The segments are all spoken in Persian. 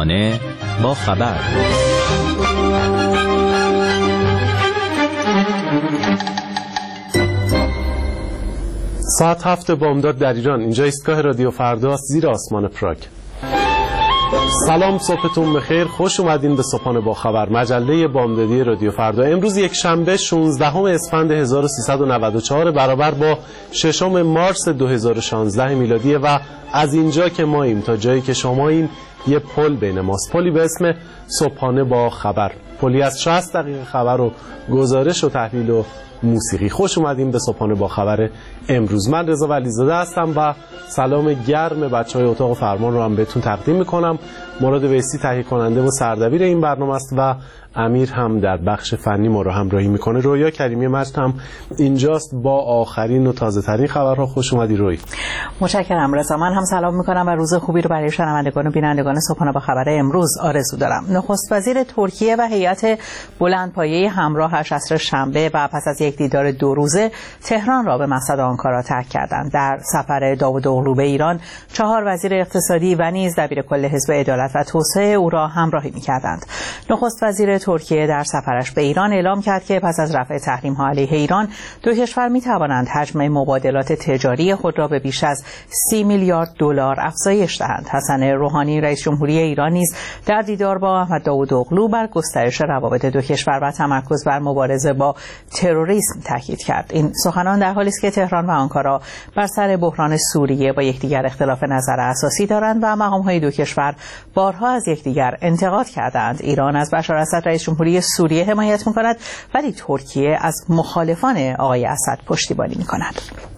صبحانه با خبر. ساعت 7 بامداد در ایران. اینجا ایستگاه رادیو فردا زیر آسمان پراگ. سلام، صبحتون بخیر. خوش اومدین به صبحانه با خبر، مجله بامدادی رادیو فردا. امروز یک شنبه 16 اسفند 1394 برابر با 6 مارس 2016 میلادی و از اینجا که ماییم تا جایی که شماییم یه پل بین ماست، پلی به اسم صبحانه با خبر، پلی از 60 دقیقه خبر و گزارش و تحلیل و موسیقی. خوش اومدین به صبحانه با خبر امروز. من رضا ولیزاده هستم و سلام گرم بچهای اتاق فرمان رو هم بهتون تقدیم میکنم. مراد ویسی تهیه کننده و سردبیر این برنامه است و امیر هم در بخش فنی ما رو همراهی میکنه. رویا کریمی مجد هم اینجاست با آخرین و تازه ترین خبرها. خوش اومدی روی. متشکرم رضا. من هم سلام میکنم و روز خوبی رو برای شنوندگان و بینندگان صبحانه با خبر امروز آرزو دارم. نخست وزیر ترکیه و هیئت بلندپایه همراهش عصر شنبه و پس از یک دیدار 2 روزه تهران را به مقصد آنکارا ترک کردند. در سفر داوودوغلو به ایران 4 وزیر اقتصادی و نیز دبیرکل حزب عدالت و توسعه او را همراهی میکردند. نخست وزیر ترکیه در سفرش به ایران اعلام کرد که پس از رفع تحریم‌ها علیه ایران دو کشور می‌توانند حجم مبادلات تجاری خود را به بیش از 30 میلیارد دلار افزایش دهند. حسن روحانی رئیس جمهوری ایران نیز در دیدار با احمد داوودوغلو بر گسترش روابط دو کشور و تمرکز بر مبارزه با تروریسم تاکید کرد. این سخنان در حالی است که تهران و آنکارا بر سر بحران سوریه با یکدیگر اختلاف نظر اساسی دارند و مقام‌های دو کشور بارها از یکدیگر انتقاد کردند. ایران از بشار اسد رئیس جمهوری سوریه حمایت می‌کند ولی ترکیه از مخالفان آقای اسد پشتیبانی می‌کند.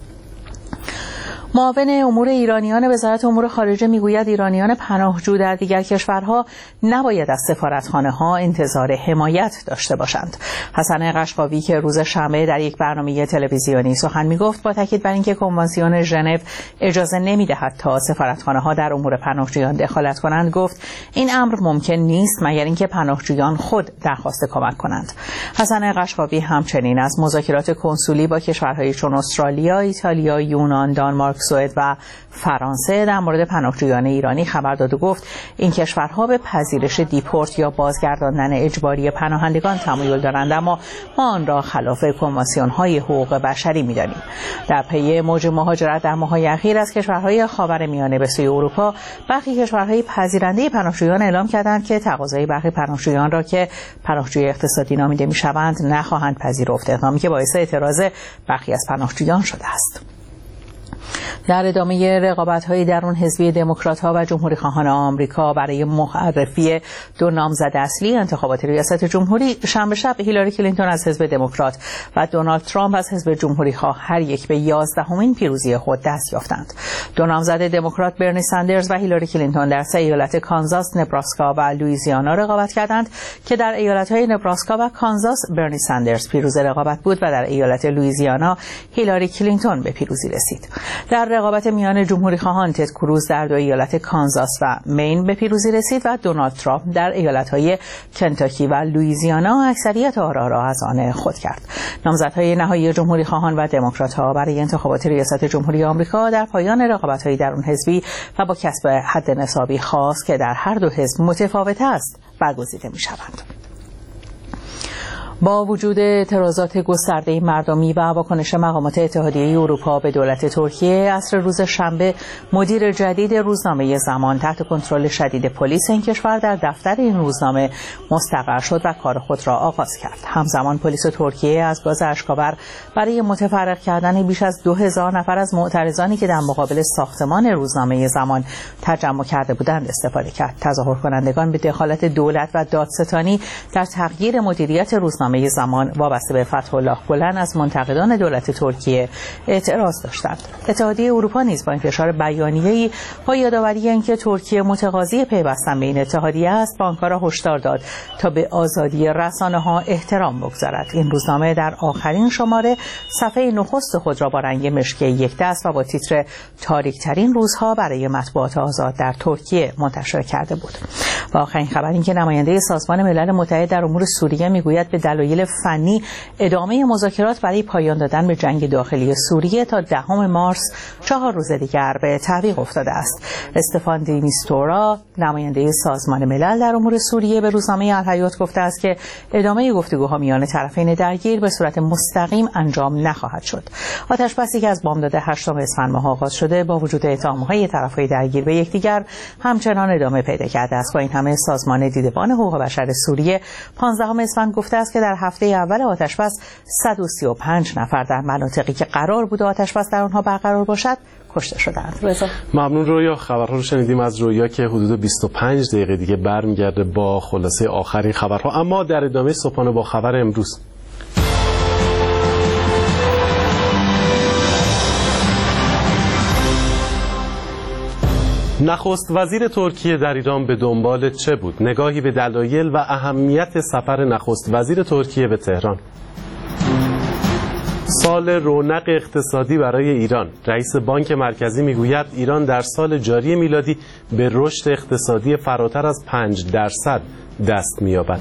معاون امور ایرانیان وزارت امور خارجه میگوید ایرانیان پناهجو در دیگر کشورها نباید از سفارتخانه‌ها انتظار حمایت داشته باشند. حسن قشقاوی که روز شنبه در یک برنامه تلویزیونی سخن میگفت با تاکید بر اینکه کنوانسیون ژنو اجازه نمیدهد تا سفارتخانه‌ها در امور پناهجویان دخالت کنند، گفت این امر ممکن نیست مگر اینکه پناهجویان خود درخواست کمک کنند. حسن قشقاوی همچنین از مذاکرات کنسولی با کشورهای چون استرالیا، ایتالیا، یونان، دانمارک، سوئد و فرانسه در مورد پناهجویان ایرانی خبر داد و گفت این کشورها به پذیرش دیپورت یا بازگرداندن اجباری پناهندگان تمایل دارند، اما ما آن را خلاف کنوانسیون‌های حقوق بشری می‌دانیم. در پی موج مهاجرت در ماه‌های اخیر از کشورهای خاورمیانه به سوی اروپا، برخی کشورهای پذیرنده پناهجویان اعلام کردند که تقاضای برخی پناهجویان را که پناهجوی اقتصادی نامیده می‌شوند نخواهند پذیرفت، اقدامی که باعث اعتراض برخی از پناهجویان شده است. در ادامه رقابت‌های درون حزبی دموکرات‌ها و جمهوری‌خواهان آمریکا برای معرفی 2 نامزد اصلی انتخابات ریاست جمهوری، شنبه شب هیلاری کلینتون از حزب دموکرات و دونالد ترامپ از حزب جمهوری‌خواه هر یک به 11مین پیروزی خود دست یافتند. 2 نامزد دموکرات برنی ساندرز و هیلاری کلینتون در 3 ایالت کانزاس، نبراسکا و لوئیزیانا رقابت کردند که در ایالت‌های نبراسکا و کانزاس برنی ساندرز پیروز رقابت بود و در ایالت لوئیزیانا هیلاری کلینتون به پیروزی رسید. در رقابت میان جمهوری‌خواهان تد کروز در 2 ایالت کانزاس و مین به پیروزی رسید و دونالد ترامپ در ایالت‌های کنتاکی و لوئیزیانا اکثریت آرا را از آن خود کرد. نامزدهای نهایی جمهوری‌خواهان و دموکرات‌ها برای انتخابات ریاست جمهوری آمریکا در پایان رقابت‌های درون حزبی و با کسب حد نصابی خاص که در هر دو حزب متفاوت است برگزیده می‌شوند. با وجود اعتراضات گسترده مردمی و واکنش مقامات اتحادیه اروپا به دولت ترکیه، عصر روز شنبه مدیر جدید روزنامه زمان تحت کنترل شدید پلیس این کشور در دفتر این روزنامه مستقر شد و کار خود را آغاز کرد. همزمان پلیس ترکیه از گاز اشک‌آور برای متفرق کردن بیش از 2000 نفر از معترضانی که در مقابل ساختمان روزنامه زمان تجمع کرده بودند استفاده کرد. تظاهر کنندگان به دخالت دولت و دادستانی در تغییر مدیریت روزنامه زمان وابسته به فتح‌الله گلن از منتقدان دولت ترکیه اعتراض داشتند. اتحادیه اروپا نیز با انتشار بیانیه‌ای با یادآوری اینکه ترکیه متقاضی پیوستن به این اتحادیه است، به آنکارا هشدار داد تا به آزادی رسانه‌ها احترام بگذارد. این روزنامه در آخرین شماره صفحه نخست خود را با رنگ مشکی یک دست و با تیتر تاریک‌ترین روزها برای مطبوعات آزاد در ترکیه منتشر کرده بود. و آخرین خبر این که نماینده سازمان ملل متحد در امور سوریه میگوید به دلایل فنی ادامه مذاکرات برای پایان دادن به جنگ داخلی سوریه تا 10 مارس 4 روز دیگر به تعویق افتاده است. استفان دی میستورا نماینده سازمان ملل در امور سوریه به روزنامه الحیات گفته است که ادامه گفتگوها میان طرفین درگیر به صورت مستقیم انجام نخواهد شد. آتش‌بسی که از بامداد 8 اسفند ماه آغاز شده با وجود اتهام‌های طرفین درگیر به یکدیگر همچنان ادامه پیدا کرده است. با این همه سازمان دیدبان حقوق بشر سوریه 15 اسفند گفته است که در هفته اول آتش‌بس 135 نفر در مناطقی که قرار بود آتش‌بس در آنها برقرار باشد کشته شدند. ممنون رویا. خبرها رو شنیدیم از رویا که حدود 25 دقیقه دیگه برمیگرده با خلاصه آخرین خبرها. اما در ادامه صبحانه با خبر امروز، نخست وزیر ترکیه در ایران به دنبال چه بود؟ نگاهی به دلایل و اهمیت سفر نخست وزیر ترکیه به تهران. سال رونق اقتصادی برای ایران. رئیس بانک مرکزی میگوید ایران در سال جاری میلادی به رشد اقتصادی فراتر از 5% دست می‌یابد.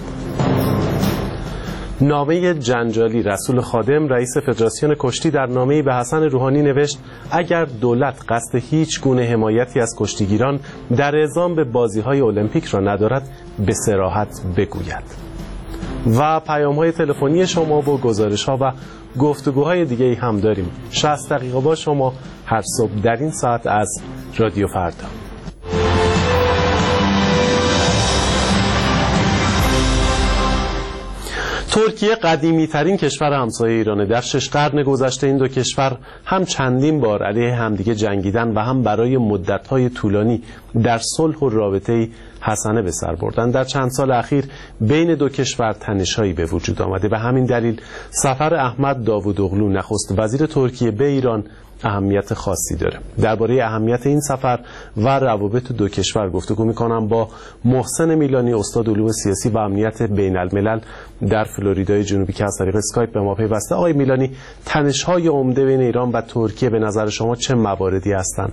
نامه جنجالی. رسول خادم رئیس فدراسیون کشتی در نامه‌ای به حسن روحانی نوشت اگر دولت قصد هیچ گونه حمایتی از کشتیگیران در اعزام به بازی‌های المپیک را ندارد به صراحت بگوید. و پیام‌های تلفنی شما و گزارش‌ها و گفتگوهای دیگه هم داریم. 60 دقیقه با شما هر صبح در این ساعت از رادیو فردا. ترکیه قدیمی ترین کشور همسایه ایرانه. در 6 قرن گذشته این دو کشور هم چندین بار علیه همدیگه جنگیدن و هم برای مدت‌های طولانی در صلح و رابطه‌ای حسنه به سر بردن. در چند سال اخیر بین دو کشور تنش‌هایی به وجود آمده. به همین دلیل سفر احمد داوودوغلو نخست وزیر ترکیه به ایران اهمیت خاصی داره. درباره اهمیت این سفر و روابط دو کشور گفتگو می‌کنم با محسن میلانی، استاد علوم سیاسی و امنیت بین الملل در فلوریدای جنوبی که از طریق اسکایپ به ما پیوسته. آقای میلانی، تنش‌های عمده بین ایران و ترکیه به نظر شما چه مواردی هستند؟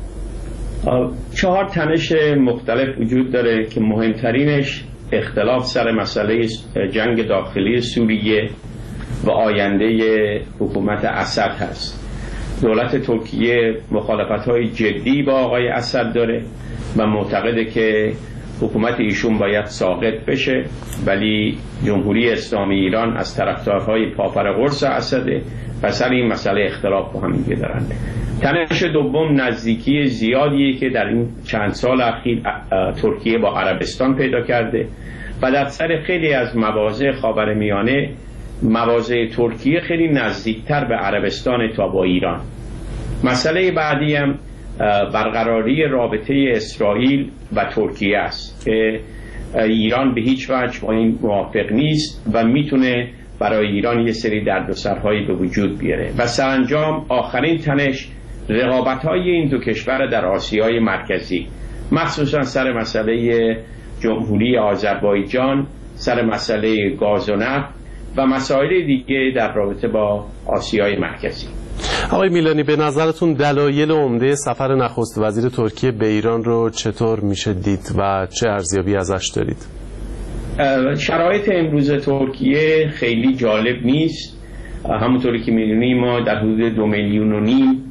4 تنش مختلف وجود داره که مهمترینش اختلاف سر مسئله جنگ داخلی سوریه و آینده حکومت اسد هست. دولت ترکیه مخالفت‌های جدی با آقای اسد داره و معتقده که حکومت ایشون باید ساقط بشه، ولی جمهوری اسلامی ایران از طرفدارهای پاپرقرص اسده و سر این مسئله اختلاف با هم دیگه دارن. تنش دوم نزدیکی زیادیه که در این چند سال اخیر ترکیه با عربستان پیدا کرده و در سر خیلی از مواضع خاورمیانه مواضع ترکیه خیلی نزدیکتر به عربستان تا با ایران. مسئله بعدی هم برقراری رابطه اسرائیل و ترکیه است که ایران به هیچ وجه با این موافق نیست و میتونه برای ایران یه سری دردسرهایی به وجود بیاره. و سرانجام آخرین تنش رقابت‌های این دو کشور در آسیای مرکزی، مخصوصا سر مسئله جمهوری آذربایجان، سر مسئله گاز و نفت و مسائل دیگه در رابطه با آسیای مرکزی. آقای میلانی، به نظرتون دلایل عمده سفر نخست وزیر ترکیه به ایران رو چطور میشه دید و چه ارزیابی ازش دارید؟ شرایط امروز ترکیه خیلی جالب نیست. همونطوری که میدونیم ما در حدود 2.5 میلیون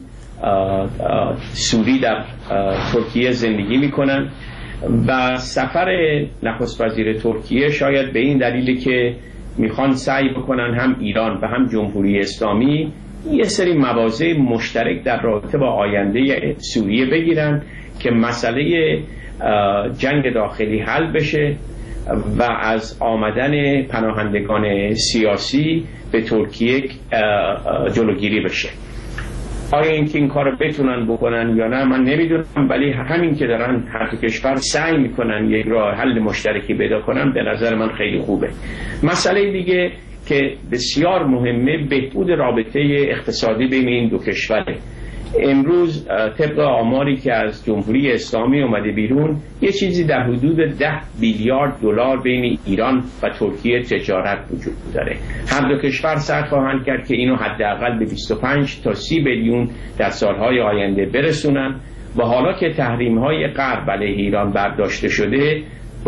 سوری در ترکیه زندگی میکنن و سفر نخست وزیر ترکیه شاید به این دلیلی که میخوان سعی بکنن هم ایران و هم جمهوری اسلامی یه سری مواضع مشترک در رابطه با آینده سوریه بگیرن که مسئله جنگ داخلی حل بشه و از آمدن پناهندگان سیاسی به ترکیه جلوگیری بشه. آیا اینکه این کارو بتونن بکنن یا نه من نمیدونم، ولی همین که دارن هر دو کشور سعی میکنن یک راه حل مشترکی پیدا کنن به نظر من خیلی خوبه. مسئله دیگه که بسیار مهمه بهبود رابطه اقتصادی بین این دو کشوره. امروز طبق آماری که از جمهوری اسلامی اومده بیرون یه چیزی در حدود 10 بیلیارد دلار بین ایران و ترکیه تجارت وجود داره. هر دو کشور سعی خواهند کرد که اینو حداقل به 25 تا 30 بیلیون در سالهای آینده برسونن و حالا که تحریم‌های غرب علیه ایران برداشته شده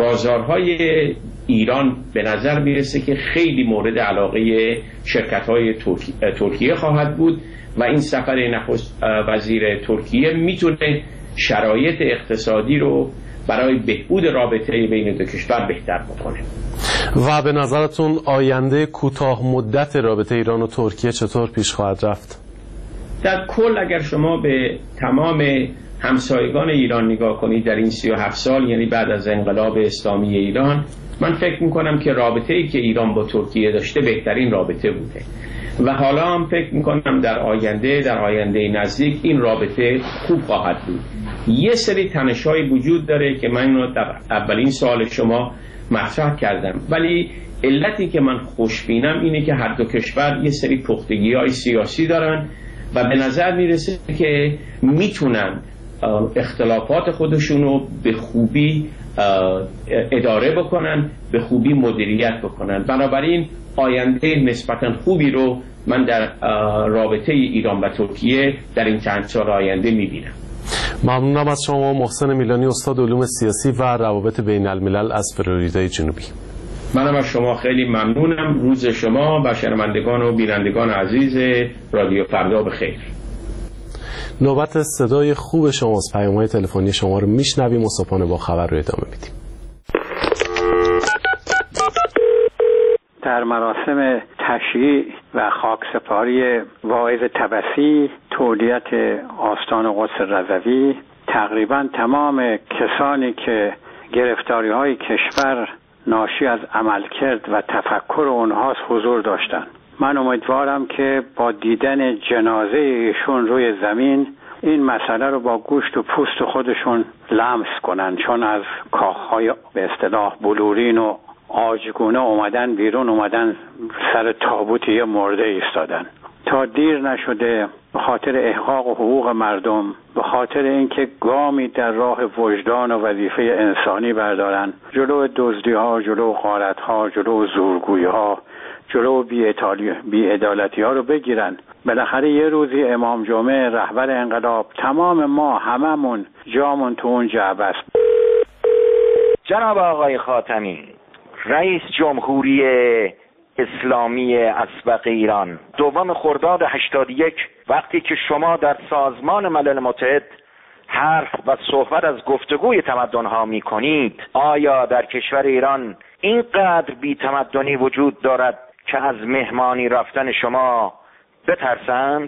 بازارهای ایران به نظر میرسه که خیلی مورد علاقه شرکت‌های ترکیه خواهد بود و این سفر نخست وزیر ترکیه میتونه شرایط اقتصادی رو برای بهبود رابطه بین دو کشور بهتر بکنه. و به نظرتون آینده کوتاه مدت رابطه ایران و ترکیه چطور پیش خواهد رفت؟ در کل اگر شما به تمام همسایگان ایران نگاه کنید در این 37 سال، یعنی بعد از انقلاب اسلامی ایران، من فکر میکنم که رابطه‌ای که ایران با ترکیه داشته بهترین رابطه بوده و حالا هم فکر میکنم در آینده نزدیک این رابطه خوب خواهد بود. یه سری تنش‌های وجود داره که من رو در اولین سوال شما مطرح کردم، ولی علتی که من خوشبینم اینه که هر دو کشور یه سری پختگی‌های سیاسی دارن و به نظر میرسه که میتونن اختلافات خودشون رو به خوبی اداره بکنن، به خوبی مدیریت بکنن. بنابراین آینده نسبتاً خوبی رو من در رابطه ایران و ترکیه در این چند سال آینده میبینم. ممنونم از شما محسن میلانی، استاد علوم سیاسی و روابط بین الملل از فلوریدای جنوبی. منم از شما خیلی ممنونم. روز شما و شنوندگان و بینندگان عزیز رادیو فردا بخیر. نوبت صدای خوب شماست. پیام‌های تلفنی شما رو میشنویم و صبحانه با خبر رو ادامه میدیم. در مراسم تشییع و خاکسپاری واعظ تبسی تولیت آستان قدس رضوی تقریبا تمام کسانی که گرفتاری‌های کشور ناشی از عملکرد و تفکر اونهاست حضور داشتند. من امیدوارم که با دیدن جنازه ایشون روی زمین این مسئله رو با گوشت و پوست خودشون لمس کنن، چون از کاخهای به اصطلاح بلورین و آجگونه اومدن سر تابوت یه مرده ایستادن. تا دیر نشده به خاطر احقاق حقوق مردم، به خاطر اینکه گامی در راه وجدان و وظیفه انسانی بردارن، جلو دزدی‌ها، جلو غارت‌ها، جلو زورگویی‌ها، جلو بی‌عدالتی‌ها رو بگیرن. بالاخره یه روزی امام جمعه رهبر انقلاب، تمام ما هممون جامون تو اون جعبه است. جناب آقای خاتمی، رئیس جمهوری اسلامی اسبق ایران، 2 خرداد 81 وقتی که شما در سازمان ملل متحد حرف و صحبت از گفتگوی تمدن‌ها می‌کنید، آیا در کشور ایران اینقدر بی‌تمدنی وجود دارد که از مهمانی رفتن شما بترسند؟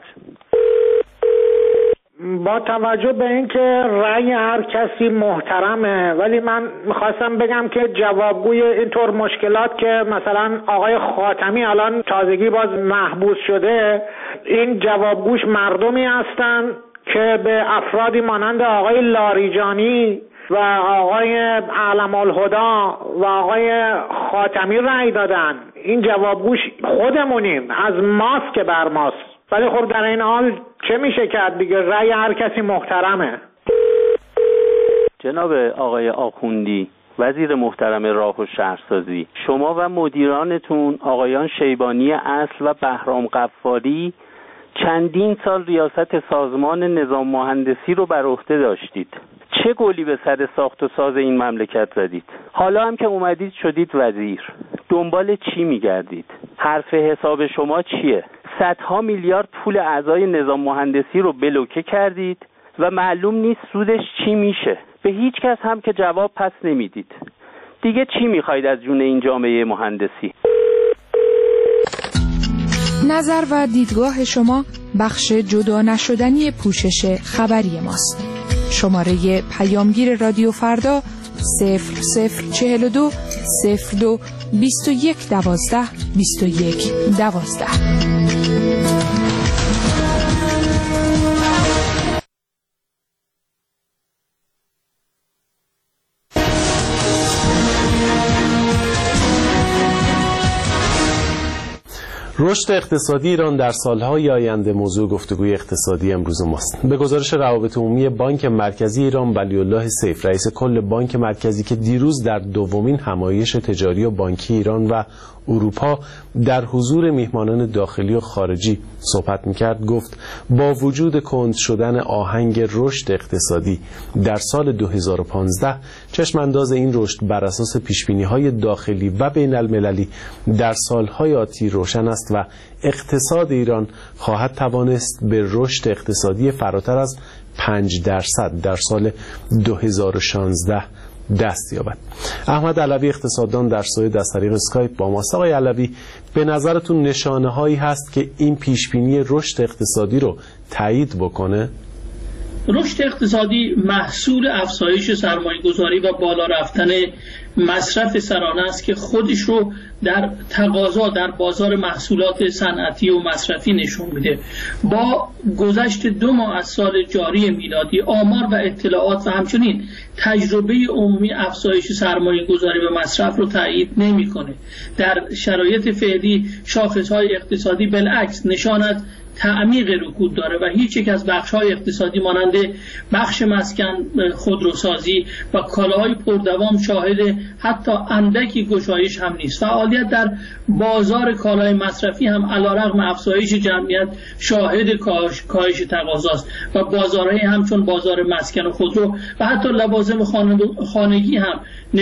با توجه به اینکه رأی هر کسی محترمه، ولی من میخواستم بگم که جوابگوی اینطور مشکلات که مثلا آقای خاتمی الان تازگی باز محبوس شده، این جوابگوش مردمی هستن که به افرادی مانند آقای لاریجانی و آقای علم الهدا و آقای خاتمی رأی دادن. این جوابگوش خودمونیم، از ماست که بر ماست. ولی خب در این حال چه میشه کرد دیگه، رأی هر کسی محترمه. جناب آقای آخوندی، وزیر محترم راه و شهرسازی، شما و مدیرانتون آقایان شیبانی اصل و بهرام قفاری چندین سال ریاست سازمان نظام مهندسی رو بر عهده داشتید. چه گلی به سر ساخت و ساز این مملکت زدید؟ حالا هم که اومدید شدید وزیر، دنبال چی میگردید؟ حرف حساب شما چیه؟ صدها میلیارد پول اعضای نظام مهندسی رو بلوکه کردید و معلوم نیست سودش چی میشه. به هیچ کس هم که جواب پس نمیدید. دیگه چی میخواید از جون این جامعه مهندسی؟ نظر و دیدگاه شما بخش جدا نشدنی پوشش خبری ماست. شماره پیامگیر رادیو فردا 0042 02 21 12 21 12. رشد اقتصادی ایران در سالهای آینده موضوع گفتگوی اقتصادی امروز ماست. به گزارش روابط عمومی بانک مرکزی ایران، ولی‌الله سیف، رئیس کل بانک مرکزی که دیروز در دومین همایش تجاری و بانکی ایران و اروپا در حضور میهمانان داخلی و خارجی صحبت میکرد گفت با وجود کند شدن آهنگ رشد اقتصادی در سال 2015 چشمانداز این رشد بر اساس پیشبینی‌های داخلی و بین المللی در سالهای آتی روشن است و اقتصاد ایران خواهد توانست به رشد اقتصادی فراتر از 5% در سال 2016 دست یابد. احمد علوی اقتصاددان در سوئد از طریق اسکایپ با ماست. آقای علوی، به نظرتون نشانه هایی هست که این پیشبینی رشد اقتصادی رو تایید بکنه؟ رشد اقتصادی محصول افزایش سرمایه‌گذاری و بالا رفتن مصرف سرانه است که خودش رو در تقاضا در بازار محصولات صنعتی و مصرفی نشون میده. با گذشت 2 ماه از سال جاری میلادی آمار و اطلاعات و همچنین تجربه عمومی افزایش سرمایه‌گذاری و مصرف رو تایید نمی‌کنه. در شرایط فعلی شاخص‌های اقتصادی بالعکس نشانت تعمیق رکود داره و هیچ یک از بخش‌های اقتصادی مانند بخش مسکن، خودروسازی و کالاهای پردوام شاهد حتی اندکی گشایش هم نیست. فعالیت در بازار کالای مصرفی هم علیرغم افزایش جمعیت شاهد کاهش تقاضاست و بازارهای همچون بازار مسکن و خودرو و حتی لوازم خانگی هم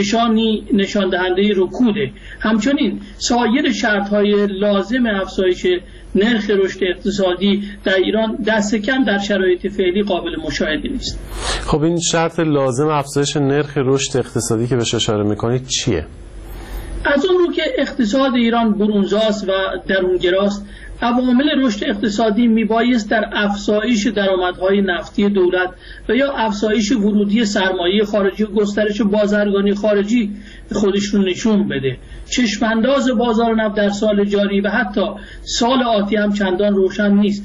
نشان دهنده رکوده. همچنین سایر شرط‌های لازم افزایش نرخ رشد اقتصادی در ایران دست کم در شرایط فعلی قابل مشاهده نیست. خب این شرط لازم افزایش نرخ رشد اقتصادی که بهش اشاره می‌کنید چیه؟ از اون رو که اقتصاد ایران برونزاست و درونگراست، عوامل رشد اقتصادی میبایست در افزایش درآمدهای نفتی دولت و یا افزایش ورودی سرمایه خارجی و گسترش بازرگانی خارجی خودش رو نشون بده. چشمانداز بازار نفت در سال جاری و حتی سال آتی هم چندان روشن نیست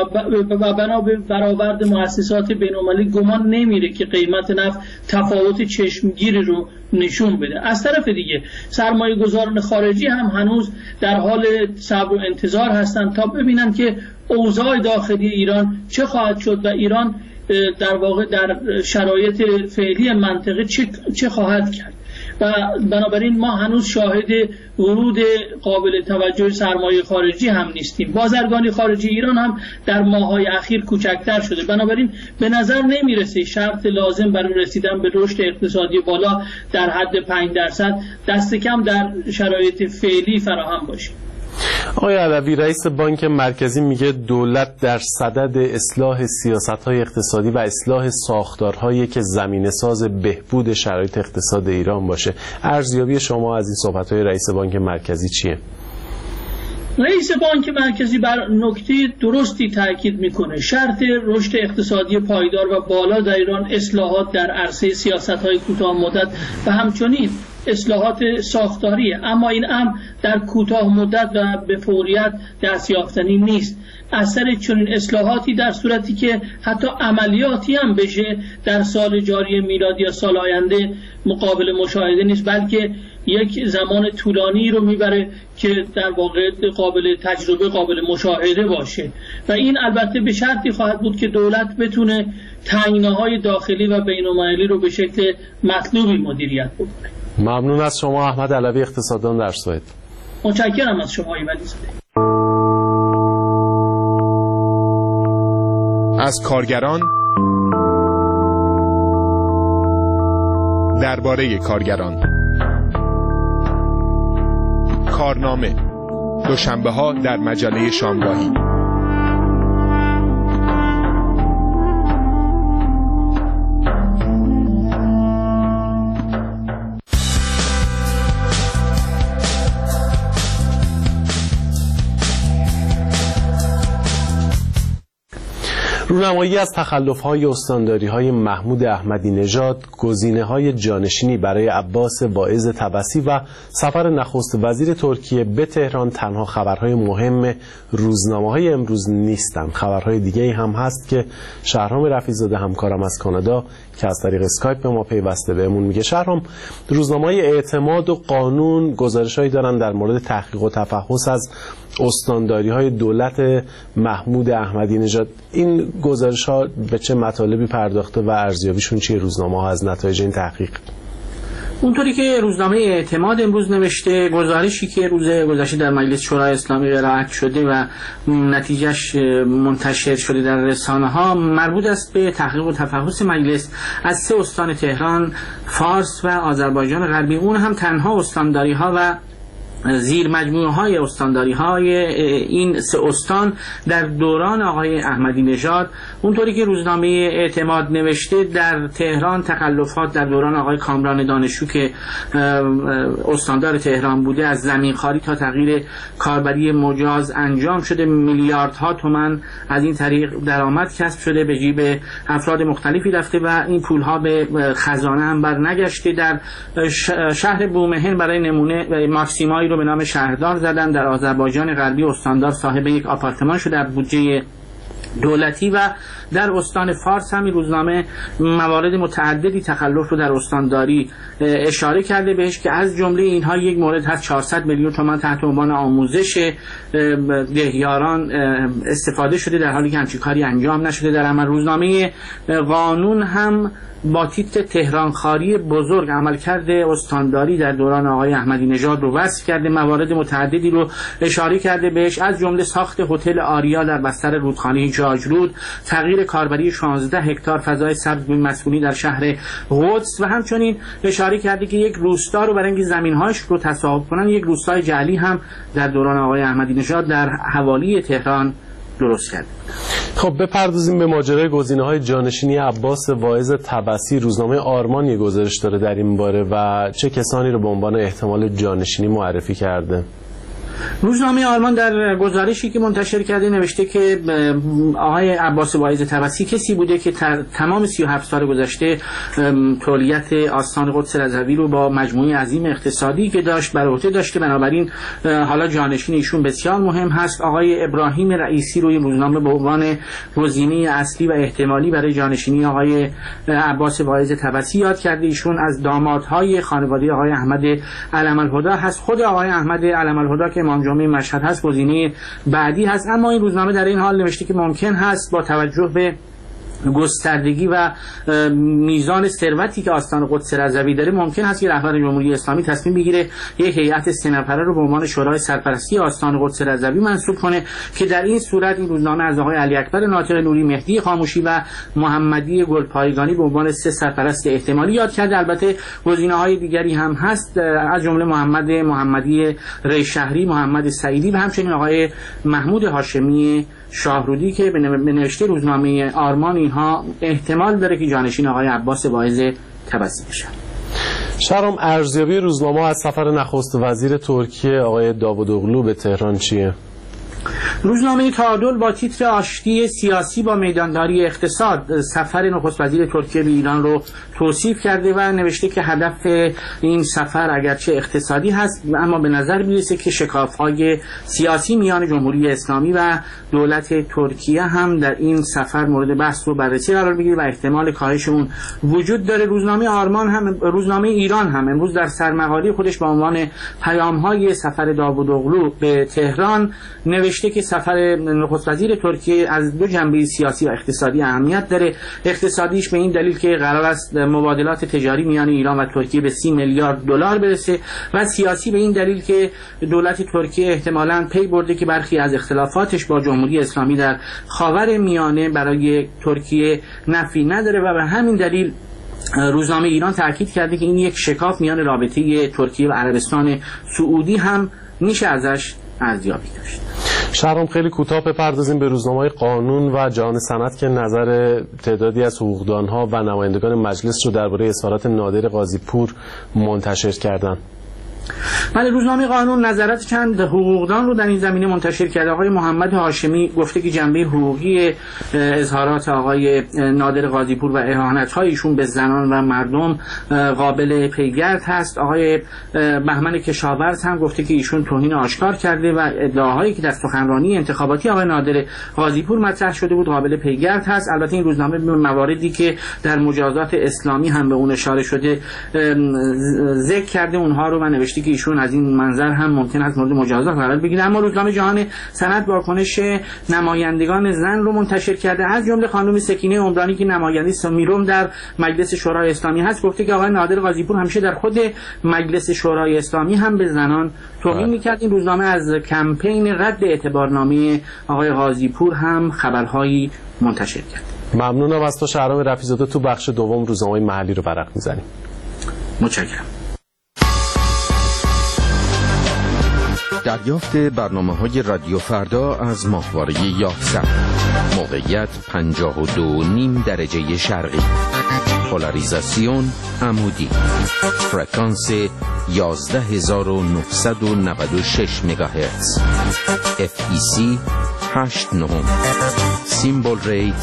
و بنا به برآورد مؤسسات بین‌المللی گمان نمیره که قیمت نفت تفاوت چشمگیری رو نشون بده. از طرف دیگه سرمایه گذاران خارجی هم هنوز در حال صبر و انتظار هستند تا ببینن که اوضاع داخلی ایران چه خواهد شد و ایران در واقع در شرایط فعلی منطقه چه خواهد کرد. و بنابراین ما هنوز شاهد ورود قابل توجه سرمایه خارجی هم نیستیم. بازرگانی خارجی ایران هم در ماه‌های اخیر کوچکتر شده. بنابراین به نظر نمیرسه شرط لازم برای رسیدن به رشد اقتصادی بالا در حد 5% دست کم در شرایط فعلی فراهم باشه. آقای علوی، رئیس بانک مرکزی میگه دولت در صدد اصلاح سیاست‌های اقتصادی و اصلاح ساختارهایی که زمینه‌ساز بهبود شرایط اقتصاد ایران باشه. ارزیابی شما از این صحبت‌های رئیس بانک مرکزی چیه؟ رئیس بانک مرکزی بر نکته درستی تاکید میکنه. شرط رشد اقتصادی پایدار و بالا در ایران اصلاحات در عرصه سیاست‌های کوتاه مدت و همچنین اصلاحات ساختاریه، اما این امر در کوتاه مدت و به فوریت دست یافتنی نیست. اثر چنین اصلاحاتی در صورتی که حتی عملیاتی هم بشه در سال جاری میلادی یا سال آینده مقابل مشاهده نیست، بلکه یک زمان طولانی رو میبره که در واقع قابل تجربه، قابل مشاهده باشه و این البته به شرطی خواهد بود که دولت بتونه تنگناهای داخلی و بین‌المللی رو به شکل مطلوبی مدیریت بکنه. ممنون از شما احمد علوی، اقتصاددان در سوئد. متشکرم از شما ولیزاده. از کارگران درباره کارگران. کارنامه دوشنبه‌ها در مجله شامگاهی. رونمایی از تخلف‌های استانداری‌های محمود احمدی نژاد، گزینه‌های جانشینی برای عباس واعظ طبسی و سفر نخست وزیر ترکیه به تهران تنها خبرهای مهم روزنامه‌های امروز نیستند. خبرهای دیگه‌ای هم هست که شهرام رفیع‌زاده همکارم از کانادا که از طریق اسکایپ به ما پیوسته بهمون میگه. شهرام، روزنامه‌های اعتماد و قانون گزارش‌هایی دارن در مورد تحقیق و تفحص از استانداری‌های دولت محمود احمدی نژاد. این گزارش‌ها به چه مطالبی پرداخته و ارزیابیشون چیه؟ روزنامه‌ها از نتایج این تحقیق؟ اونطوری که روزنامه اعتماد امروز نوشته، گزارشی که روز گذشته در مجلس شورای اسلامی قرائت شده و نتیجهش منتشر شده در رسانه‌ها مربوط است به تحقیق و تفحص مجلس از 3 استان تهران، فارس و آذربایجان غربی. اون هم تنها استانداری‌ها و زیر مجموعه های استانداری های این 3 استان در دوران آقای احمدی نژاد. اونطوری که روزنامه اعتماد نوشته، در تهران تخلفات در دوران آقای کامران دانشجو که استاندار تهران بوده از زمینخواری تا تغییر کاربری مجاز انجام شده. میلیاردها تومان از این طریق درآمد کسب شده، به جیب افراد مختلفی رفته و این پولها به خزانه هم بر نگشته. در شهر بومهن برای نمونه ماکسیمایی رو به نام شهردار زدن. در آذربایجان غربی استاندار صاحب یک آپارتمان شده از بودجه دولتی و در استان فارس هم روزنامه موارد متعددی تخلف رو در استانداری اشاره کرده بهش که از جمله اینها یک مورد هست 400 میلیون تومان تحت عنوان آموزش دهیاران استفاده شده در حالی که همچین کاری انجام نشده در عمل. روزنامه قانون هم با تیتر تهران خاری بزرگ عملکرد استانداری در دوران آقای احمدی نژاد رو وصف کرده، موارد متعددی رو اشاره کرده بهش از جمله ساخت هتل آریا در بستر رودخانه جاجرود، تغییر کاربری 16 هکتار فضای سبز مسکونی در شهر قدس و همچنین اشاره کرده که یک روستا رو برای اینکه زمین‌هاش رو تصاحب کنن یک روستای جعلی هم در دوران آقای احمدی نژاد در حوالی تهران درست کرد. خب بپردازیم به ماجرای گزینه‌های جانشینی عباس واعظ طبسی. روزنامه آرمان یک گزارش داره در این باره و چه کسانی رو به عنوان احتمال جانشینی معرفی کرده. روزنامه آرمان در گزارشی که منتشر کرده نوشته که آقای عباس واعظ طبسی کسی بوده که تمام 37 سال گذشته تولیت آستان قدس رضوی رو با مجموعه عظیم اقتصادی که داشت بر عهده داشته، بنابراین حالا جانشین ایشون بسیار مهم هست. آقای ابراهیم رئیسی رو این روزنامه به عنوان گزینه اصلی و احتمالی برای جانشینی آقای عباس واعظ طبسی یاد کرده. ایشون از دامادهای خانواده آقای احمد علم‌الهدی هست. خود آقای احمد علم‌الهدی که امام جمعه مشهد هست گزینه بعدی هست، اما این روزنامه در این حال نوشته که ممکن هست با توجه به گستردگی و میزان ثروتی که آستان قدس رضوی داره ممکن هست که رهبر جمهوری اسلامی تصمیم بگیره یک هیئت 3 نفره رو به عنوان شورای سرپرستی آستان قدس رضوی منصوب کنه که در این صورت این روزنامه از آقای علی اکبر ناطق نوری، مهدی خاموشی و محمدی گلپایگانی به عنوان 3 سرپرست احتمالی یاد کرده. البته گزینه‌های دیگری هم هست از جمله محمدی ریشهری، محمد سعیدی و همچنین آقای محمود هاشمی شاهرودی که به نوشته روزنامه آرمان اینها احتمال داره که جانشین آقای عباس واعظ طبسی بشن. شهرام، ارزیابی روزنامه از سفر نخست وزیر ترکیه آقای داوودوغلو به تهران چیه؟ روزنامه تعادل با تیتر آشتی سیاسی با میدانداری اقتصاد سفر نخست وزیر ترکیه به ایران رو توصیف کرده و نوشته که هدف این سفر اگرچه اقتصادی هست اما به نظر میرسه که شکاف‌های سیاسی میان جمهوری اسلامی و دولت ترکیه هم در این سفر مورد بحث و بررسی قرار میگیره و احتمال کاهش اون وجود داره. روزنامه ایران هم امروز در سرمقاله خودش با عنوان پیام‌های سفر داوودوغلو به تهران نوشته که سفر نخست وزیر ترکیه از 2 جنبه سیاسی و اقتصادی اهمیت داره. اقتصادیش به این دلیل که قرار است مبادلات تجاری میان ایران و ترکیه به 30 میلیارد دلار برسه و سیاسی به این دلیل که دولت ترکیه احتمالاً پی برده که برخی از اختلافاتش با جمهوری اسلامی در خاور میانه برای ترکیه نفعی نداره و به همین دلیل روزنامه ایران تاکید کرده که این یک شکاف میان رابطه ترکیه و عربستان سعودی هم میشه ازش ارزیابی داشت. شهرام، خیلی کوتاه بپردازیم به روزنامه‌های قانون و جهان صنعت که نظر تعدادی از حقوقدانها و نمایندگان مجلس رو درباره اظهارات نادر قاضی‌پور منتشر کردند. بله، روزنامه قانون نظرات چند حقوقدان رو در این زمینه منتشر کرده. آقای محمد هاشمی گفته که جنبه حقوقی اظهارات آقای نادر قاضی‌پور و اهانت‌های ایشون به زنان و مردم قابل پیگرد هست. آقای بهمن کشاورز هم گفته که ایشون توهین آشکار کرده و ادعاهایی که در سخنرانی انتخاباتی آقای نادر قاضی‌پور مطرح شده بود قابل پیگرد هست. البته این روزنامه به مواردی که در مجازات اسلامی هم به اون اشاره شده ذکر کرده اونها رو و نوشته نوشته که ایشون از این منظر هم ممکن است مورد مجازات قرار بگیره. اما روزنامه جهان سند واکنش نمایندگان زن رو منتشر کرده، از جمله خانم سکینه عمرانی که نماینده سمیروم در مجلس شورای اسلامی هست گفته که آقای نادر غازیپور همیشه در خود مجلس شورای اسلامی هم به زنان توهین می‌کرد. این روزنامه از کمپین رد اعتبارنامه آقای غازیپور هم خبرهایی منتشر کرد. ممنونم از تو شهرام رفیع‌زاده. تو بخش دوم روزنامه محلی رو ورق می‌زنیم. متشکرم. دریافت برنامه‌های رادیو فردا از ماهواره یاهصد. موقعیت 52.5 درجه شرقی. پولاریزاسیون عمودی. فرکانس 11996 مگاهرتز. FEC 89. سیمبل ریت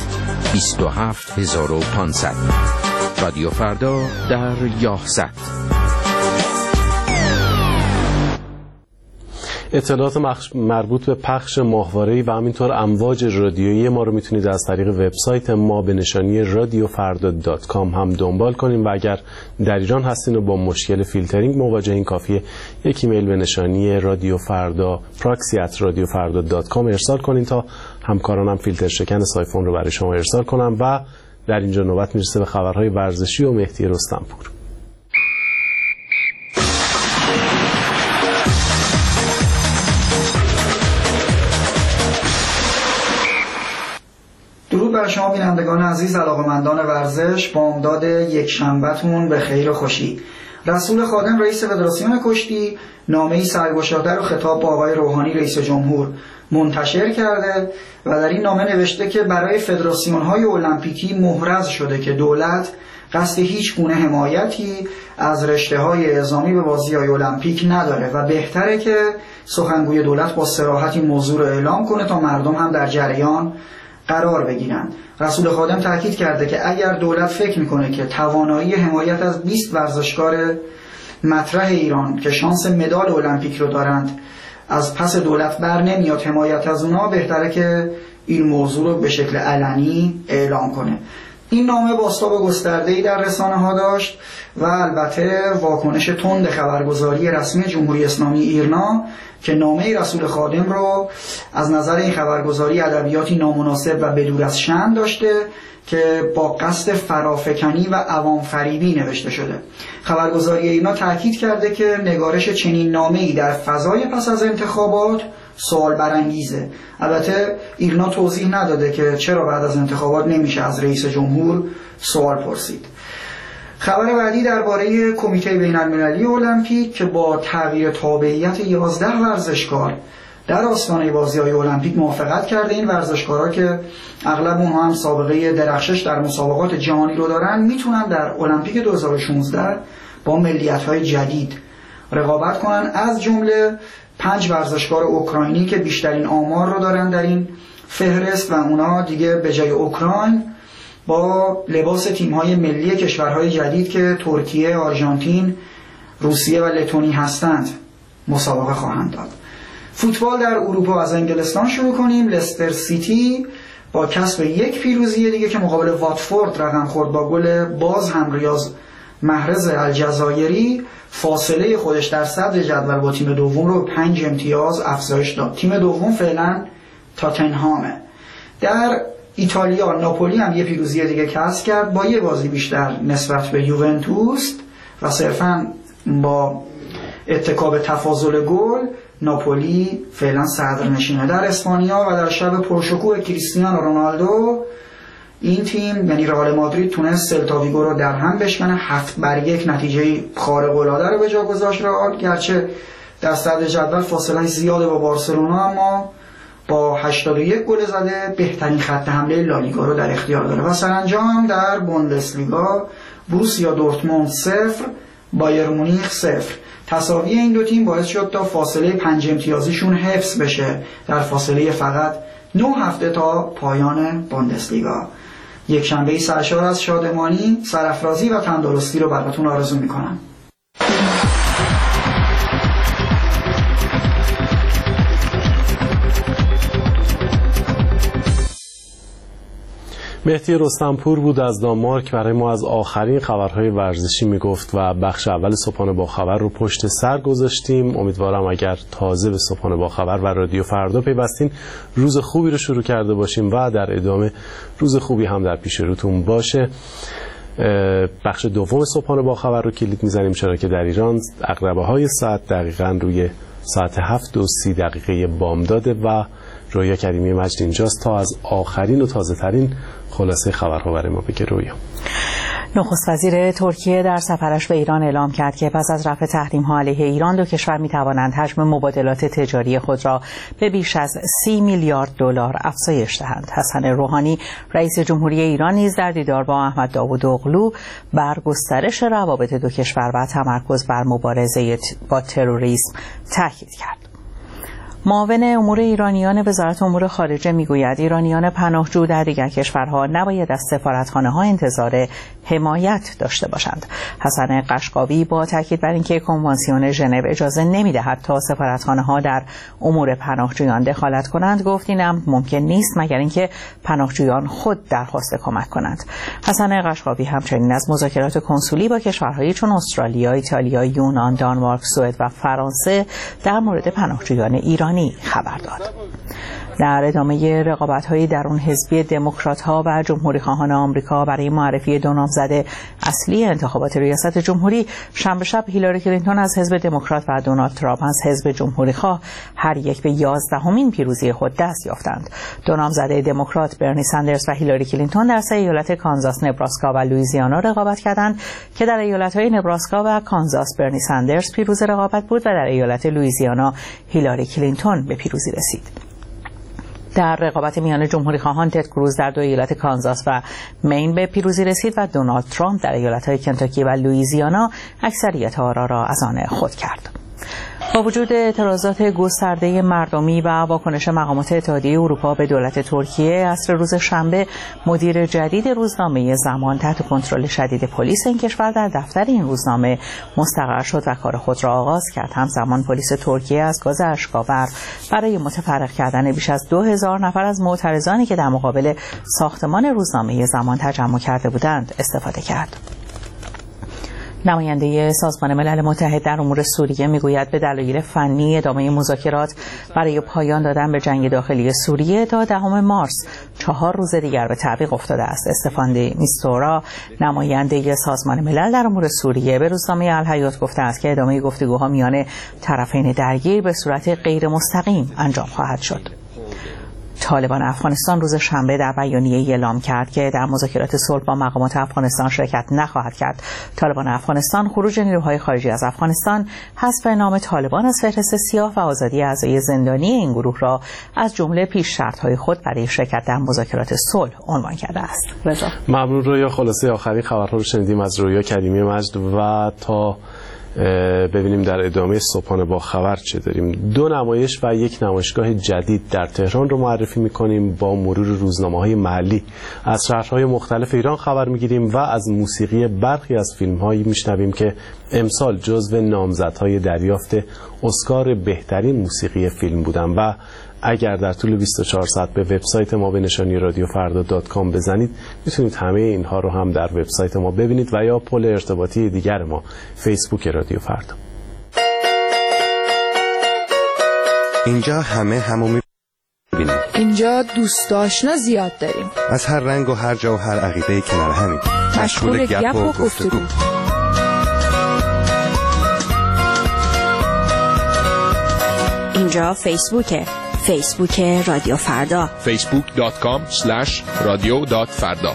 27500. رادیو فردا در یاهصد. اطلاعات مربوط به پخش ماهواره‌ای و همینطور امواج رادیویی ما رو میتونید از طریق وبسایت ما به نشانی radiofarda.com هم دنبال کنیم و اگر در ایران هستین و با مشکل فیلترینگ مواجهین کافیه یک ایمیل به نشانی رادیوفردا proxy@radiofarda.com ارسال کنین تا همکارانم فیلتر شکن سایفون رو برای شما ارسال کنم. و در اینجا نوبت میرسه به خبرهای ورزشی و مهدی رستمپور. درود بر شما بینندگان عزیز، علاقه‌مندان ورزش. بامداد یک شنبه‌تون به خیر و خوشی. رسول خادم رئیس فدراسیون کشتی نامه‌ای سرگشاده رو خطاب به آقای روحانی رئیس جمهور منتشر کرده و در این نامه نوشته که برای فدراسیون‌های المپیکی محرز شده که دولت قصد هیچ گونه حمایتی از رشته‌های اعزامی به بازی‌های المپیک نداره و بهتره که سخنگوی دولت با صراحت این موضوع رو اعلام کنه تا مردم هم در جریان قرار بگیرن. رسول خادم تاکید کرده که اگر دولت فکر میکنه که توانایی حمایت از 20 ورزشکار مطرح ایران که شانس مدال المپیک رو دارند از پس دولت بر نمیاد حمایت از اونا، بهتره که این موضوع رو به شکل علنی اعلام کنه. این نامه بازتاب گسترده‌ای در رسانه‌ها داشت و البته واکنش تند خبرگزاری رسمی جمهوری اسلامی ایرنا که نامه رسول خادم رو از نظر این خبرگزاری ادبیاتی نامناسب و بدور از شأن داشته که با قصد فرافکنی و عوام فریبی نوشته شده. خبرگزاری ایرنا تاکید کرده که نگارش چنین نامه‌ای در فضای پس از انتخابات سوال برانگیزه. البته ایرنا توضیح نداده که چرا بعد از انتخابات نمیشه از رئیس جمهور سوال پرسید. خبر بعدی درباره کمیته بین‌المللی المپیک که با تغییر تابعیت 11 ورزشکار در آستانه بازی‌های المپیک موافقت کرده. این ورزشکارا که اغلب اونها هم سابقه درخشش در مسابقات جهانی رو دارن میتونن در المپیک 2016 با ملیت‌های جدید رقابت کنن، از جمله 5 ورزشکار اوکراینی که بیشترین آمار رو دارن در این فهرست و اونا دیگه به جای اوکراین با لباس تیم‌های ملی کشورهای جدید که ترکیه، آرژانتین، روسیه و لتونی هستند مسابقه خواهند داد. فوتبال در اروپا از انگلستان شروع کنیم. لستر سیتی با کسب یک پیروزی دیگه که مقابل واتفورد رقم خورد با گل باز هم ریاض محرز الجزایری، فاصله خودش در صدر جدول با تیم دوم رو 5 امتیاز افزایش داد. تیم دوم فعلا تاتنهامه. در ایتالیا ناپولی هم یه پیروزی دیگه کسب کرد با یه بازی بیشتر نسبت به یوونتوس و صرفاً با اتکا به تفاضل گل ناپولی فعلا صدرنشینه. در اسپانیا و در شب پرشکوه کریستیانو رونالدو این تیم یعنی رئال مادرید تونست سلتا ویگو رو در هم بشکنه. 7-1 نتیجه خارق العاده رو به جا گذاشت رئال، گرچه در صدر جدول فاصله زیاده با بارسلونا، اما با 81 گل زده بهترین خط حمله لالیگا رو در اختیار داره. و سرانجام در بوندسلیگا بروسیا دورتموند 0 بایر مونیخ 0. تساوی این دو تیم باعث شد تا فاصله 5 امتیازیشون حفظ بشه در فاصله فقط 9 هفته تا پایان بوندسلیگا. یک شنبه سرشار از شادمانی، سرافرازی و تندرستی رو براتون آرزو میکنم. مهدی رستمپور بود از دانمارک برای ما از آخرین خبرهای ورزشی میگفت و بخش اول صبحانه با خبر رو پشت سر گذاشتیم. امیدوارم اگر تازه به صبحانه با خبر و رادیو فردا پیوستین روز خوبی رو شروع کرده باشیم و در ادامه روز خوبی هم در پیش روتون باشه. بخش دوم صبحانه با خبر رو کلید میزنیم، چرا که در ایران عقربه های ساعت دقیقاً روی ساعت 7:30 بامداده و رویا کریمی مجد اینجاست تا از آخرین و تازه ترین خلاصه خبرها برای ما بگه. رویا. نخست وزیر ترکیه در سفرش به ایران اعلام کرد که پس از رفع تحریم‌ها علیه ایران دو کشور می‌توانند حجم مبادلات تجاری خود را به بیش از 30 میلیارد دلار افزایش دهند. حسن روحانی رئیس جمهوری ایران نیز در دیدار با احمد داوودوغلو بر گسترش روابط دو کشور و تمرکز بر مبارزه با تروریسم تاکید کرد. معاون امور ایرانیان وزارت امور خارجه میگوید ایرانیان پناهجو در دیگر کشورها نباید از سفارتخانه‌ها انتظار حمایت داشته باشند. حسن قشقاوی با تاکید بر اینکه کنوانسیون ژنو اجازه نمی‌دهد تا سفارتخانه‌ها در امور پناهجویان دخالت کنند گفت این امر ممکن نیست مگر اینکه پناهجویان خود درخواست کمک کنند. حسن قشقاوی همچنین از مذاکرات کنسولی با کشورهایی چون استرالیا، ایتالیا، یونان، دانمارک، سوئد و فرانسه در مورد پناهجویان ایرانی خبر داد. در ادامه رقابت‌های درون حزبی دموکرات‌ها و جمهوری‌خواهان آمریکا برای معرفی دو نامزد اصلی انتخابات ریاست جمهوری، شنبه شب هیلاری کلینتون از حزب دموکرات و دونالد ترامپ از حزب جمهوری‌خواه هر یک به 11مین پیروزی خود دست یافتند. دو نامزد دموکرات برنی سندرز و هیلاری کلینتون در سه ایالت کانزاس، نبراسکا و لوئیزیانا رقابت کردند که در ایالت‌های نبراسکا و کانزاس برنی سندرز پیروز رقابت بود و در ایالت لوئیزیانا هیلاری کلینتون به پیروزی رسید. در رقابت میان جمهوری‌خواهان تد کروز در دو ایالت کانزاس و مین به پیروزی رسید و دونالد ترامپ در ایالت‌های کنتاکی و لوئیزیانا اکثریت آرا را از آن خود کرد. با وجود اعتراضات گسترده مردمی و واکنش مقامات اتحادیه اروپا به دولت ترکیه، عصر روز شنبه مدیر جدید روزنامه زمان تحت کنترل شدید پلیس این کشور در دفتر این روزنامه مستقر شد و کار خود را آغاز کرد. همزمان پلیس ترکیه از گاز اشک‌آور برای متفرق کردن بیش از 2000 نفر از معترضانی که در مقابل ساختمان روزنامه زمان تجمع کرده بودند استفاده کرد. نماینده سازمان ملل متحد در امور سوریه میگوید به دلایل فنی ادامه مذاکرات برای پایان دادن به جنگ داخلی سوریه تا 10 مارس 4 روز دیگر به تعویق افتاده است. استفان دی میستورا نماینده سازمان ملل در امور سوریه به روزنامه الحیات گفته است که ادامه گفتگوها میان طرفین درگیر به صورت غیر مستقیم انجام خواهد شد. طالبان افغانستان روز شنبه در بیانیه‌ای اعلام کرد که در مذاکرات صلح با مقامات افغانستان شرکت نخواهد کرد. طالبان افغانستان خروج نیروهای خارجی از افغانستان، حذف نام طالبان از فهرست سیاه و آزادی اعضای زندانی این گروه را از جمله پیش شرط‌های خود برای شرکت در مذاکرات صلح عنوان کرده است. رضا. ممنون رویا. خلاصه آخرین خبرها رو شنیدیم از رویا کریمی مجد و تا ببینیم در ادامه صبحانه با خبر چه داریم. 2 نمایش و 1 نمایشگاه جدید در تهران رو معرفی می‌کنیم. با مرور روزنامه‌های محلی از شهرهای مختلف ایران خبر می‌گیریم و از موسیقی برخی از فیلم‌هایی می‌شنویم که امسال جزو نامزدهای دریافت اسکار بهترین موسیقی فیلم بودن و اگر در طول 24 ساعت به وبسایت ما به نشانی radiofarda.com بزنید میتونید همه اینها رو هم در وبسایت ما ببینید و یا پل ارتباطی دیگر ما فیسبوک رادیو فردا. اینجا همه همو میبینیم. اینجا دوست آشنا زیاد داریم. از هر رنگ و هر جا و هر عقیده کنار همین. مشغول گپ و گفتگو. اینجا فیسبوک رادیو فردا. facebook.com/radio.farda.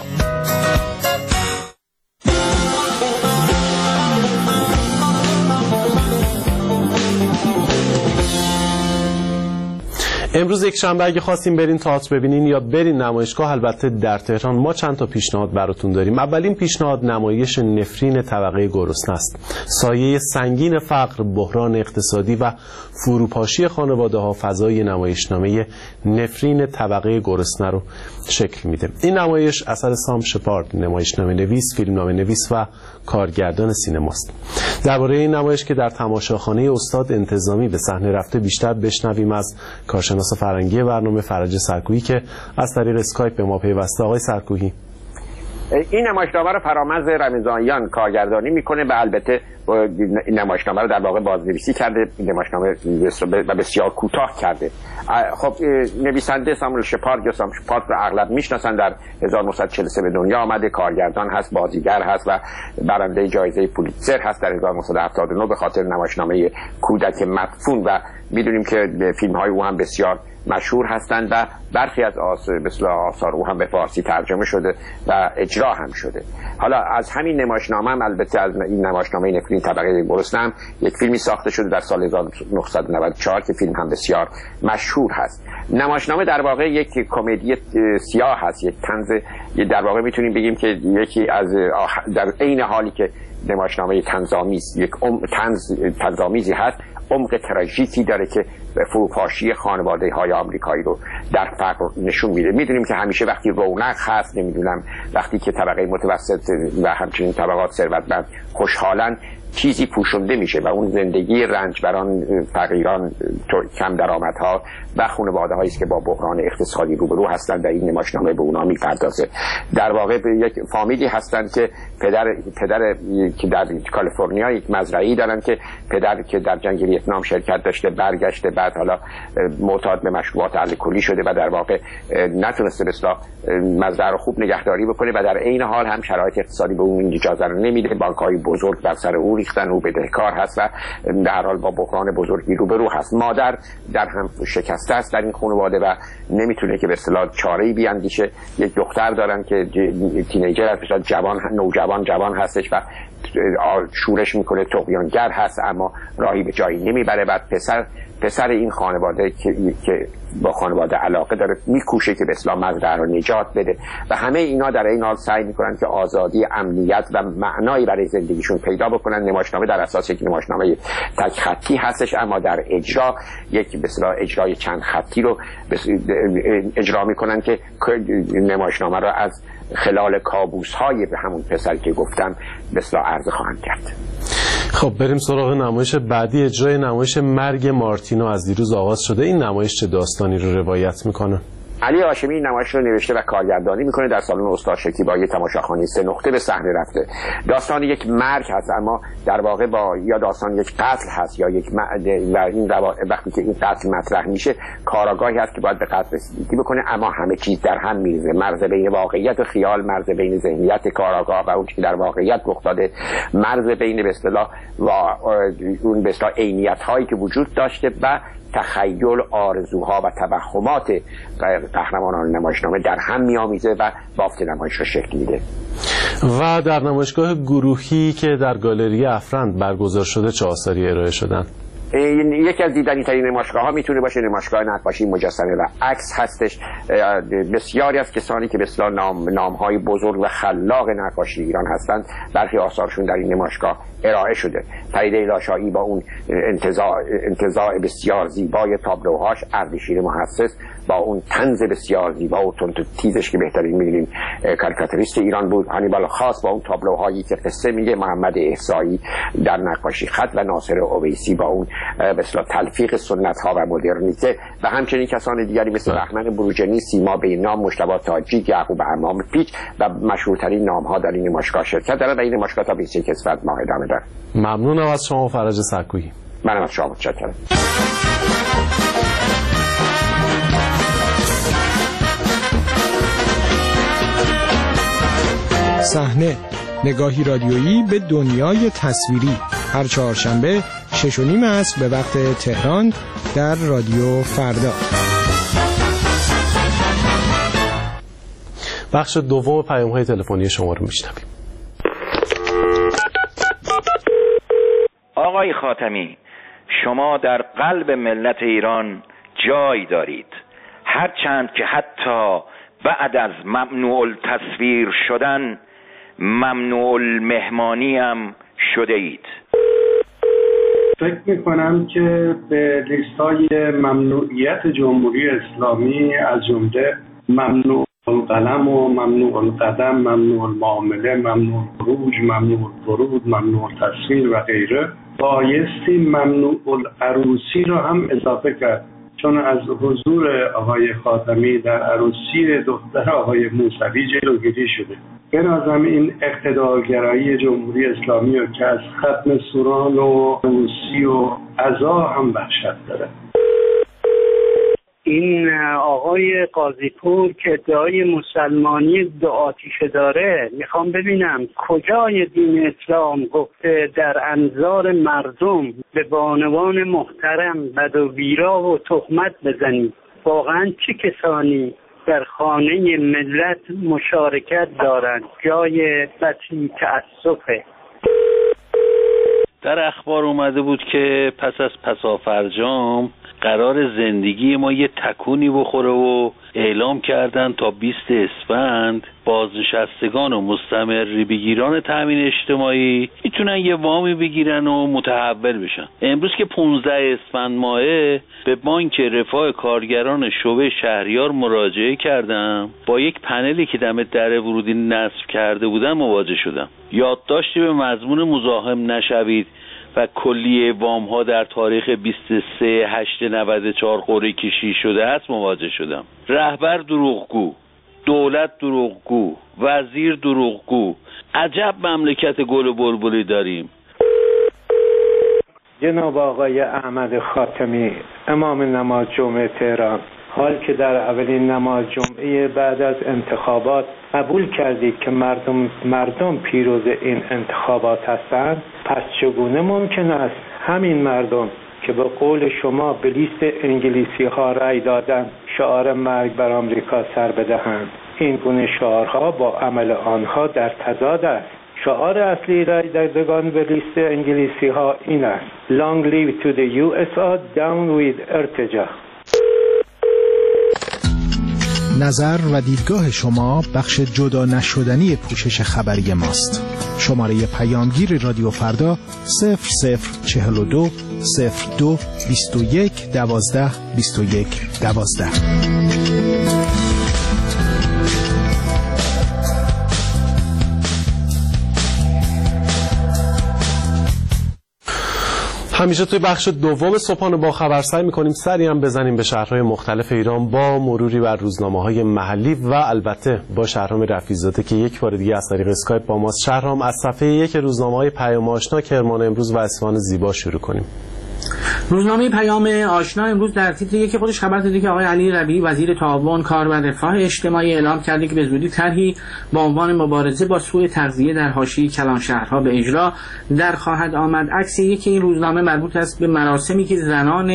امروز یک شنبه اگه خواستیم برین تئاتر ببینین یا برین نمایشگاه، البته در تهران ما چند تا پیشنهاد براتون داریم. اولین پیشنهاد نمایش نفرین طبقه گرسنه است. سایه سنگین فقر، بحران اقتصادی و فروپاشی خانواده‌ها فضای نمایشنامه نفرین طبقه گرسنه رو شکل میده. این نمایش اثر سام شپارد، نمایشنامه نویس، فیلمنامه نویس و کارگردان سینماست. درباره این نمایش که در تماشاخانه استاد انتظامی به صحنه رفته بیشتر بشنویم از کارشناس کارشناس فرهنگی برنامه فرج سرکویی که از طریق اسکایپ به ما پیوسته. آقای سرکویی، این نمایشنامه رو فرامرز رمضانیان کارگردانی میکنه و البته این نمایشنامه رو در واقع بازنویسی کرده. این نمایشنامه بسیار کوتاه کرده. خب نویسنده ساموئل شپارد یا سام شپارد رو اغلب میشناسن. در 1943 به دنیا آمده، کارگردان هست، بازیگر هست و برنده جایزه پولیتزر هست در 1979 به خاطر نمایشنامه کودک مدفون و میدونیم که فیلم های او هم بسیار مشهور هستند و برخی از آثار او هم به فارسی ترجمه شده و اجرا هم شده. حالا از همین نمایشنامه هم البته از این نمایشنامه نفرین طبقه گرسنه هم یک فیلمی ساخته شده در سال 1994 که فیلم هم بسیار مشهور هست. نمایشنامه در واقع یک کمدی سیاه هست، یک طنز، در واقع میتونیم بگیم که یکی از در عین حالی که نمایشنامه طنزآمیز یک طنزآمیزی هست، عمق تراژیکی داره که فروپاشی خانواده های آمریکایی رو در فقر نشون میده. میدونیم که همیشه وقتی رونق هست، نمیدونم وقتی که طبقه متوسط و همچنین طبقات ثروتمند خوشحالن، چیزی پوشونده میشه و اون زندگی رنجبران، فقیران، کم درآمدها و خانواده هایی است که با بحران اقتصادی روبرو هستند و این نمایشنامه به اونا میپردازه. در واقع یک فامیلی هستند که پدر که در کالیفرنیا یک مزرعه‌ای دارن که پدر که در جنگ ویتنام شرکت داشته برگشته، بعد حالا معتاد به مشروبات الکلی شده و در واقع نتونسته مزرعه رو خوب نگهداری بکنه و در عین حال هم شرایط اقتصادی به اون اجازه رو نمیده. بانک‌های بزرگ بر سر او ریختن، او بدهکار هست و در حال با بحران بزرگی روبرو هست. مادر در هم شکسته است در این خانواده و نمیتونه که به اصطلاح چاره‌ای بیاندیشه. یک دختر دارن که تینیجر است، جوان هستش و شورش میکنه، طغیانگر هست اما راهی به جایی نمیبره. بعد پسر این خانواده که با خانواده علاقه داره میکوشه که به اصطلاح مزرعه رو نجات بده و همه اینا در این حال سعی میکنن که آزادی، امنیت و معنایی برای زندگیشون پیدا بکنن. نمایشنامه در اساس یک نمایشنامه تک خطی هستش اما در اجرا یک به اصطلاح اجرای چند خطی رو اجرا میکنن که نمایشنامه رو از خلال کابوس‌های به همون پسر که گفتم به اصطلاح عرضه خواهند کرد. خب بریم سراغ نمایش بعدی. اجرای نمایش مرگ مارتینا از دیروز آغاز شده. این نمایش چه داستانی رو روایت میکنه؟ علی هاشمی این نمایش رو نوشته و کارگردانی میکنه. در سالن استاد شکیبایی تماشاخوانی 3 نقطه به صحنه رفته. داستان یک مرگ هست اما در واقع یا داستان یک قتل هست یا یک و این وقتی که این قتل مطرح میشه کاراگاهی هست که باید به قتل رسیدگی بکنه اما همه چیز در هم میریزه. مرز بین واقعیت و خیال، مرز بین ذهنیت کاراگاه و اون که در واقعیت رخ داده، مرز بین به اصطلاح و اون به اصطلاح عینیت هایی که وجود داشته و تخیل، آرزوها و توهمات قهرمانان نمایشنامه در هم می‌آمیزه و بافت نمایش را شکل میده. و در نمایشگاه گروهی که در گالری افرند برگزار شده چه آثاری ارائه شدن؟ یکی از دیدنی ترین نمایشگاه ها میتونه باشه نمایشگاه نقاشی، مجسمه و عکس هستش. بسیاری از کسانی که به اصطلاح نام های بزرگ و خلاق نقاشی ایران هستند برخی آثارشون در این نمایشگاه ارائه شده. فریده لاشایی با اون انتزاع بسیار زیبای تابلوهاش، اردشیر محسس با اون طنز بسیار زیبا و تند و تیزش که بهترین می‌دونیم کاریکاتوریست ایران بود، هانیبال خاص با اون تابلوهایی که قصه میگه، محمد احصایی در نقاشی خط و ناصر اویسی با اون به اصطلاح تلفیق سنت ها و مدرنیته و همچنین کسان دیگری مثل بهمن بروجردی، سیما بینام، مجتبی تاجی، یعقوب امام پیچ و مشهورترین نام ها در این نمایشگاه شرکت دارند و این نمایشگاه تا 21 اسفند ماه ادامه داره. ممنونم از شما فرج سرکویی. منم از شما متشکرم. صحنه، نگاهی رادیویی به دنیای تصویری، هر چهارشنبه 6:30 عصر به وقت تهران در رادیو فردا. بخش دوم پیام‌های تلفنی شما رو میشنویم. آقای خاتمی، شما در قلب ملت ایران جای دارید، هرچند که حتی بعد از ممنوع التصویر شدن ممنوع المهمانی هم شده اید. فکر میکنم که به لیست‌های ممنوعیت جمهوری اسلامی از جمله ممنوع القلم و ممنوع القدم، ممنوع المعامله، ممنوع خروج، ممنوع ورود، ممنوع تصویر و غیره بایستی ممنوع العروسی را هم اضافه کرد چون از حضور آقای خاتمی در عروسی دختر آقای موسوی جلوگیری شده. به نظرم این اقتدارگرایی جمهوری اسلامی رو که از ختم سوران و روسی و عزا هم وحشت داره. این آقای قاضیپور که ادعای مسلمانی دو آتیشه داره، میخوام ببینم کجای دین اسلام گفته در انظار مردم به بانوان محترم بد و بیرا و تهمت بزنید؟ واقعا چه کسانی در خانه ملت مشارکت دارند؟ جای بسی تأسفه. در اخبار اومده بود که پس از پسافرجام قرار زندگی ما یه تکونی بخوره و اعلام کردن تا 20 اسفند بازنشستگان و مستمر بگیران تامین اجتماعی میتونن یه وامی بگیرن و متحول بشن. امروز که 15 اسفند ماهه به بانک رفاه کارگران شعبه شهریار مراجعه کردم. با یک پنلی که دم در ورودی نصب کرده بودن مواجه شدم. یادداشتی به مضمون مزاحم نشوید و کلیه وام ها در تاریخ 23/8/94 قرعه کشی شده است مواجه شدم. رهبر دروغگو، دولت دروغگو، وزیر دروغگو. عجب مملکت گل و بلبلی داریم. جناب آقای احمد خاتمی، امام نماز جمعه تهران، حال که در اولین نماز جمعه بعد از انتخابات قبول کردید که مردم پیروز این انتخابات هستند، پس چگونه ممکن است همین مردم که به قول شما به لیست انگلیسی ها رأی دادن شعار مرگ بر آمریکا سر بدهند؟ این گونه شعارها با عمل آنها در تضاد است. شعار اصلی رأی دادگان به لیست انگلیسی ها این است: Long live to the USA, down with ارتجاع. نظر و دیدگاه شما بخش جدا نشدنی پوشش خبری ماست. شماره پیامگیر رادیو فردا 0042 02 21 12 21 12. همیشه توی بخش دوم صبحانه با خبر سعی می‌کنیم سریع هم بزنیم به شهرهای مختلف ایران با مروری بر روزنامه‌های محلی و البته با شهرام رفیع‌زاده که یک بار دیگه از طریق اسکایپ با ماست. شهرام، از صفحه 1 روزنامه‌های پیام آشنا، کرمان امروز و اصفهان زیبا شروع کنیم. روزنامه پیام آشنا امروز در تیتر یکی خودش خبر داده که آقای علی ربیعی وزیر تعاون، کار و رفاه اجتماعی اعلام کرده که به زودی طرحی با عنوان مبارزه با سوء تغذیه در حاشیه کلانشهرها به اجرا در خواهد آمد. عکس یکی این روزنامه مربوط است به مراسمی که زنان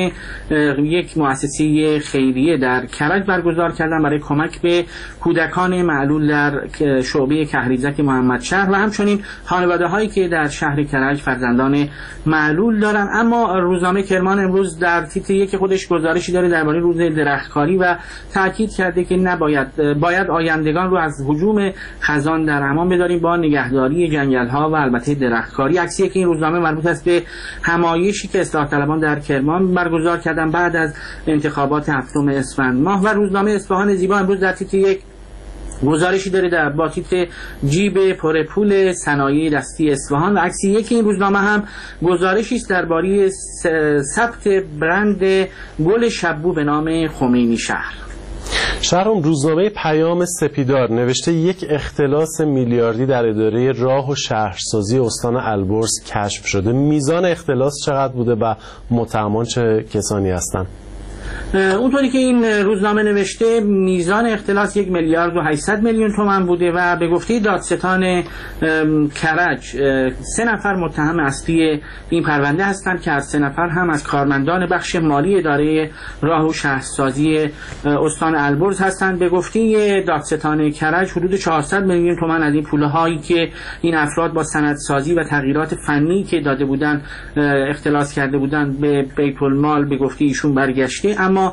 یک مؤسسه خیریه در کرج برگزار کردن برای کمک به کودکان معلول در شعبه کهریزک محمدشهر و همچنین خانواده‌هایی که در شهر کرج فرزندان معلول دارند. اما روزنامه کرمان امروز در تیتر یک خودش گزارشی داره درباره روز درختکاری و تاکید کرده که باید آیندگان رو از هجوم خزان در امان بداریم با نگهداری جنگل‌ها و البته درختکاری. عکسی که این روزنامه مربوط است به همایشی که اصلاح طلبان در کرمان برگزار کردن بعد از انتخابات 7 اسفند ماه. و روزنامه اصفهان زیبا امروز در تیتر یک گزارشی داره در با تیتر جیب پر پول صنایع دستی اصفهان و عکس یکی این روزنامه هم گزارشی است درباره ثبت برند گل شبو به نام خمینی شهر. شهرام، روزنامه پیام سپیدار نوشته یک اختلاس میلیاردی در اداره راه و شهرسازی استان البرز کشف شده. میزان اختلاس چقدر بوده و متهمان چه کسانی هستند؟ اونطوری که این روزنامه نوشته میزان اختلاس 1,800,000,000 تومان بوده و به گفته دادستان کرج 3 نفر متهم اصلی این پرونده هستند که از 3 نفر هم از کارمندان بخش مالی اداره راه و شهرسازی استان البرز هستند. به گفته دادستان کرج حدود 400,000,000 تومان از این پولهایی که این افراد با سندسازی و تغییرات فنی که داده بودند اختلاس کرده بودند به بیت المال به گفته ایشون برگشته، اما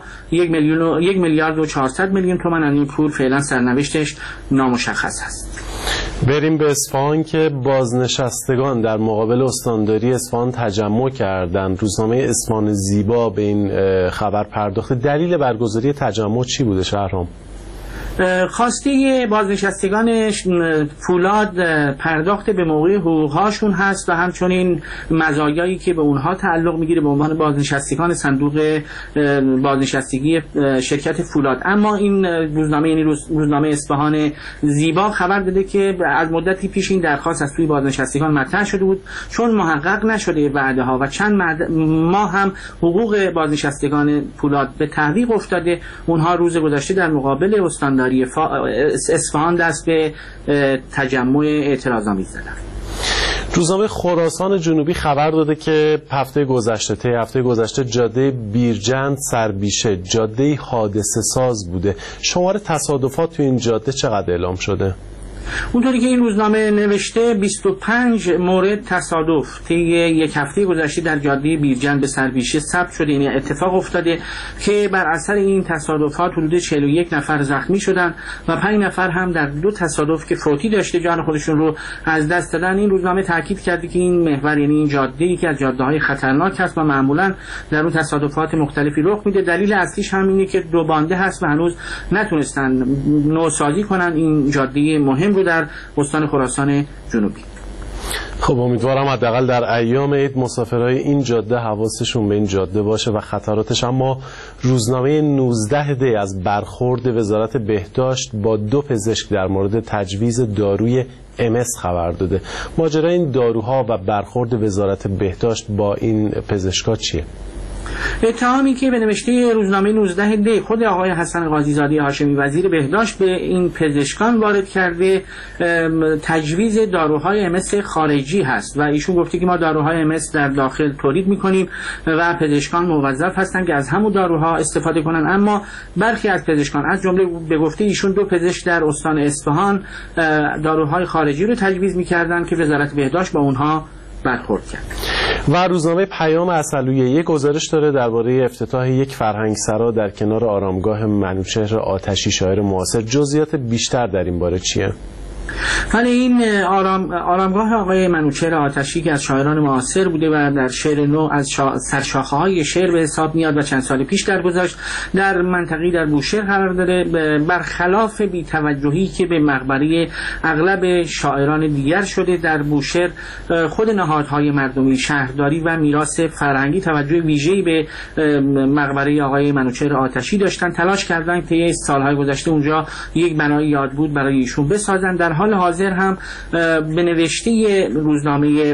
1,400,000,000 تومان از این پول فعلا سرنوشتش نامشخص است. بریم به اصفهان که بازنشستگان در مقابل استانداری اصفهان تجمع کردند. روزنامه اصفهان زیبا به این خبر پرداخته. دلیل برگزاری تجمع چی بوده شهرام؟ خواسته بازنشستگان فولاد پرداخت به موقع حقوقهاشون هست و همچنین مزایایی که به اونها تعلق میگیره به عنوان بازنشستگان صندوق بازنشستگی شرکت فولاد. اما این روزنامه، یعنی روزنامه اصفهان زیبا، خبر داده که از مدتی پیش این درخواست از توی بازنشستگان مطرح شده بود، چون محقق نشده وعده ها و چند ماه هم حقوق بازنشستگان فولاد به تعویق افتاده، اونها روز گذشته در مقابل استانداری اصفهان دست به تجمع اعتراض‌آمیز زدند. روزنامه خراسان جنوبی خبر داده که هفته گذشته جاده بیرجند سربیشه جاده حادثه ساز بوده. شمار تصادفات تو این جاده چقدر اعلام شده؟ اونطوری که این روزنامه نوشته 25 مورد تصادف طی یک هفته گذشته در جاده بیرجند به سربیشه ثبت شده، یعنی اتفاق افتاده که بر اثر این تصادفات حدود 41 نفر زخمی شدن و 5 نفر هم در 2 تصادف که فوتی داشته جان خودشون رو از دست دادن. این روزنامه تاکید کرده که این محور، یعنی این جاده‌ای که از جاده‌های خطرناک هست و معمولاً در اون تصادفات مختلفی رخ میده. دلیل اصلیش هم اینه که 2 بانده هست و هنوز نتونستن نوسازی کنن این جاده مهم در استان خراسان جنوبی. خب امیدوارم حداقل در ایام عید مسافرای این جاده حواسشون به این جاده باشه و خطراتش. اما روزنامه 19 دی از برخورد وزارت بهداشت با 2 پزشک در مورد تجویز داروی MS خبر داده. ماجرای این داروها و برخورد وزارت بهداشت با این پزشکا چیه؟ اتهامی که به نوشته روزنامه 19 دی خود آقای حسن قاضیزاده هاشمی وزیر بهداشت به این پزشکان وارد کرده تجویز داروهای MS خارجی هست و ایشون گفته که ما داروهای MS در داخل تولید میکنیم و پزشکان موظف هستن که از همون داروها استفاده کنن. اما برخی از پزشکان، از جمله به گفته ایشون 2 پزشک در استان اصفهان، داروهای خارجی رو تجویز میکردن که وزارت بهداشت با اونها برخورد کرد. و روزنامه پیام عسلویه یک گزارش داره درباره افتتاح یک فرهنگسرا در کنار آرامگاه منوچهر آتشی شاعر معاصر. جزئیات بیشتر در این باره چیه؟ ولی این آرامگاه آقای منوچهر آتشی که از شاعران معاصر بوده و در شعر نو از سرشاخه‌های شعر به حساب میاد و چند سال پیش درگذشت در منطقه‌ای در بوشهر قرار داره، برخلاف بی‌توجهی که به مقبره اغلب شاعران دیگر شده، در بوشهر خود نهادهای مردمی، شهرداری و میراث فرهنگی توجه ویژه‌ای به مقبره آقای منوچهر آتشی داشتن، تلاش کردن که سالهای گذشته اونجا یک بنای یادبود برای ایشون بسازن. در حال حاضر هم به نوشته روزنامه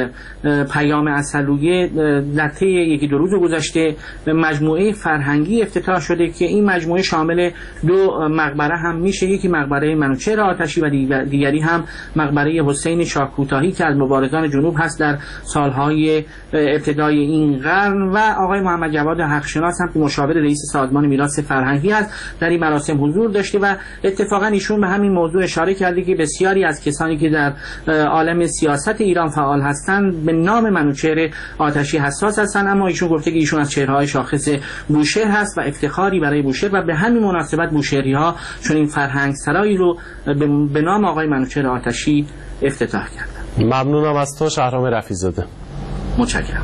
پیام عسلویه در طی 1-2 روز گذشته مجموعه فرهنگی افتتاح شده که این مجموعه شامل 2 مقبره هم میشه، یکی مقبره منوچهر آتشی و دیگری هم مقبره حسین شاه کوتاهی که از مبارزان جنوب هست در سالهای ابتدای این قرن و آقای محمد جواد حقشناس هم که مشاور رئیس سازمان میراث فرهنگی است در این مراسم حضور داشته و اتفاقا ایشون به همین موضوع اشاره کرده که بسیاری از کسانی که در عالم سیاست ایران فعال هستند به نام منوچهر آتشی حساس هستند، اما ایشون گفته که ایشون از چهره‌های شاخص بوشهر هست و افتخاری برای بوشهر و به همین مناسبت بوشهری‌ها چون این فرهنگ سرایی رو به نام آقای منوچهر آتشی افتتاح کردند. ممنونم از تو شهرام رفیع‌زاده. متشکرم.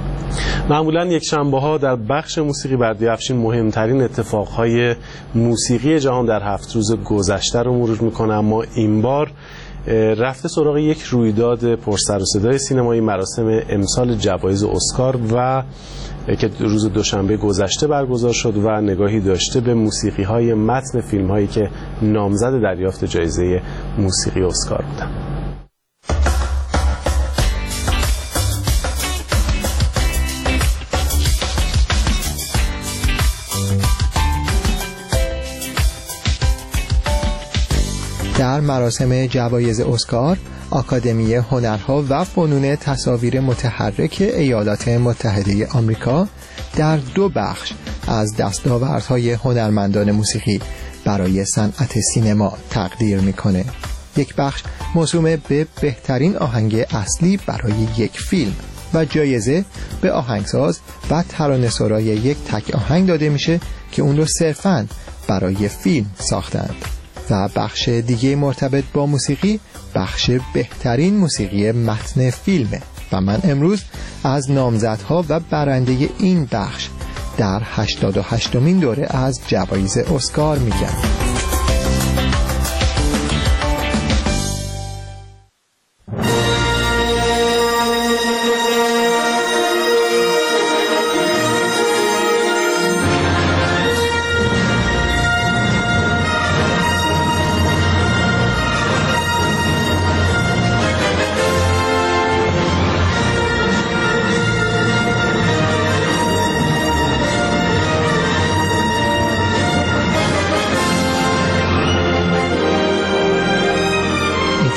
معمولا یک شنبه‌ها در بخش موسیقی بردی افشین مهمترین اتفاقهای موسیقی جهان در 7 روز گذشته رو مرور میکنه، اما این بار رفته سراغ یک رویداد پرسر و صدای سینمایی، مراسم امسال جوایز اسکار و که روز دوشنبه گذشته برگزار شد و نگاهی داشته به موسیقی‌های متن فیلم‌هایی که نامزد دریافت جایزه موسیقی اسکار بودند. در مراسم جوایز اسکار، آکادمی هنرها و فنون تصاویر متحرک ایالات متحده آمریکا در 2 بخش از دستاوردهای هنرمندان موسیقی برای صنعت سینما تقدیر میکنه. یک بخش موسوم به بهترین آهنگ اصلی برای یک فیلم و جایزه به آهنگساز و ترانه‌سرای یک تک آهنگ داده میشه که اون رو صرفاً برای فیلم ساختند. و بخش دیگه مرتبط با موسیقی بخش بهترین موسیقی متن فیلمه و من امروز از نامزدها و برنده این بخش در 88مین دوره از جوایز اسکار میگم.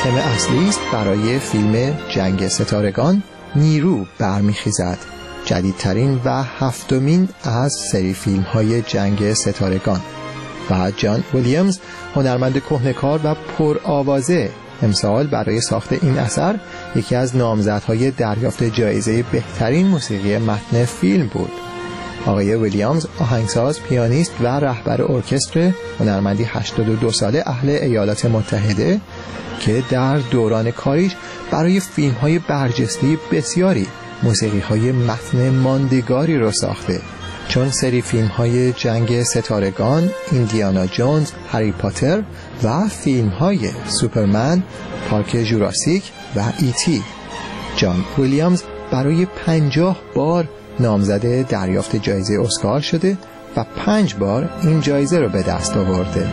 تم اصلی است برای فیلم جنگ ستارگان نیرو برمیخیزد، جدیدترین و هفتمین از سری فیلم های جنگ ستارگان، و جان ویلیامز هنرمند کهنه‌کار و پرآوازه امسال برای ساخت این اثر یکی از نامزدهای دریافت جایزه بهترین موسیقی متن فیلم بود. آقای ویلیامز آهنگساز، پیانیست و رهبر ارکستر، هنرمندی 82 ساله اهل ایالات متحده که در دوران کاریش برای فیلم‌های برجسته بسیاری موسیقی‌های متن ماندگاری را ساخته، چون سری فیلم‌های جنگ ستارگان، ایندیانا جونز، هری پاتر و فیلم‌های سوپرمن، پارک جوراسیک و ایتی. جان ویلیامز برای 50 بار نامزد دریافت جایزه اسکار شده و 5 بار این جایزه را به دست آورده.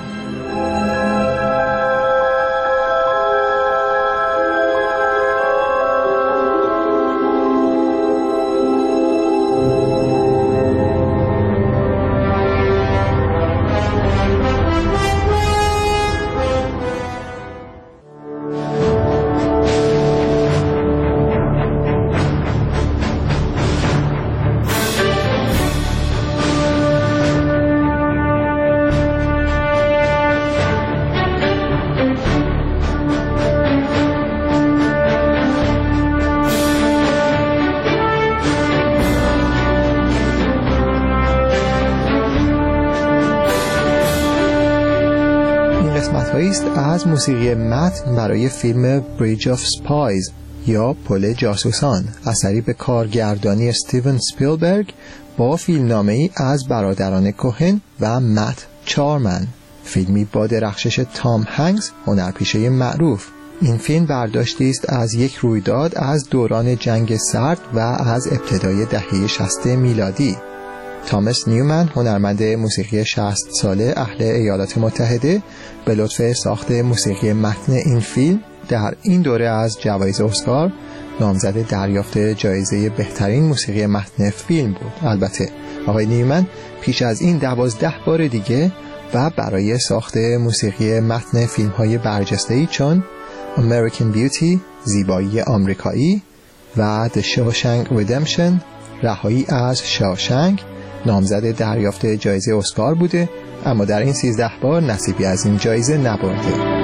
از موسیقی متن برای فیلم بریج آف سپایز یا پل جاسوسان، اثری به کارگردانی استیون سپیلبرگ با فیلمنامه‌ای از برادران کوهن و مت چارمن، فیلمی با درخشش تام هنگز، هنرپیشه معروف. این فیلم برداشتی است از یک رویداد از دوران جنگ سرد و از ابتدای دهه 60 میلادی. تامس نیومن، هنرمند موسیقی 60 ساله اهل ایالات متحده، به لطف ساخت موسیقی متن این فیلم در این دوره از جوایز اسکار نامزد دریافت جایزه بهترین موسیقی متن فیلم بود. البته آقای نیومن پیش از این 12 بار دیگه و برای ساخت موسیقی متن فیلم‌های برجسته‌ای چون American Beauty، زیبایی آمریکایی و The Shawshank Redemption، رهایی از شاوشنگ، نامزد دریافت جایزه اسکار بوده، اما در این 13 بار نصیبی از این جایزه نبرده.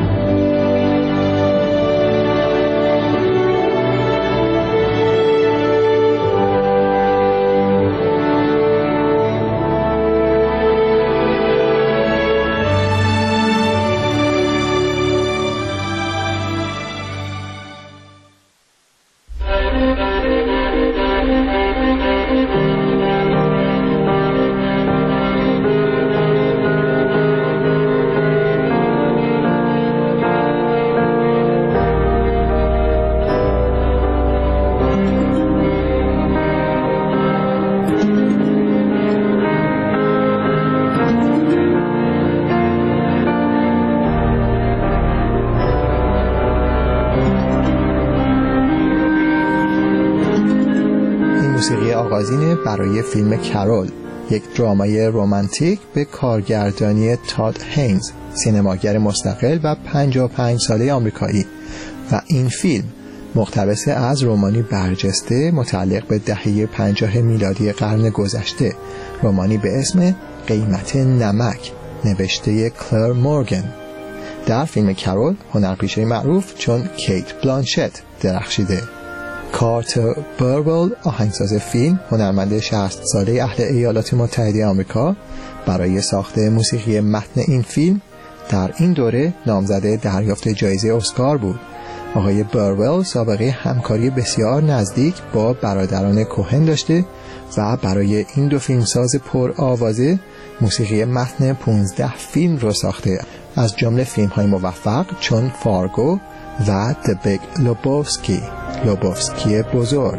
موسیقی آغازین برای فیلم کرول، یک درامای رمانتیک به کارگردانی تاد هینز، سینماگر مستقل و 55 ساله آمریکایی، و این فیلم مقتبس از رمانی برجسته متعلق به دهه 50 میلادی قرن گذشته، رمانی به اسم قیمت نمک نوشته کلر مورگان. در فیلم کرول هنرپیشه معروف چون کیت بلانشت درخشیده. کارتر برول، آهنگساز فیلم، هنرمند 60 ساله اهل ایالات متحده آمریکا، برای ساخت موسیقی متن این فیلم در این دوره نامزد دریافت جایزه اسکار بود. آقای برول سابقه همکاری بسیار نزدیک با برادران کوهن داشته و برای این دو فیلمساز پرآوازه موسیقی متن 15 فیلم رو ساخته، از جمله فیلم‌های موفق چون فارگو و The Big Lebowski، لوبوفسکی بزرگ.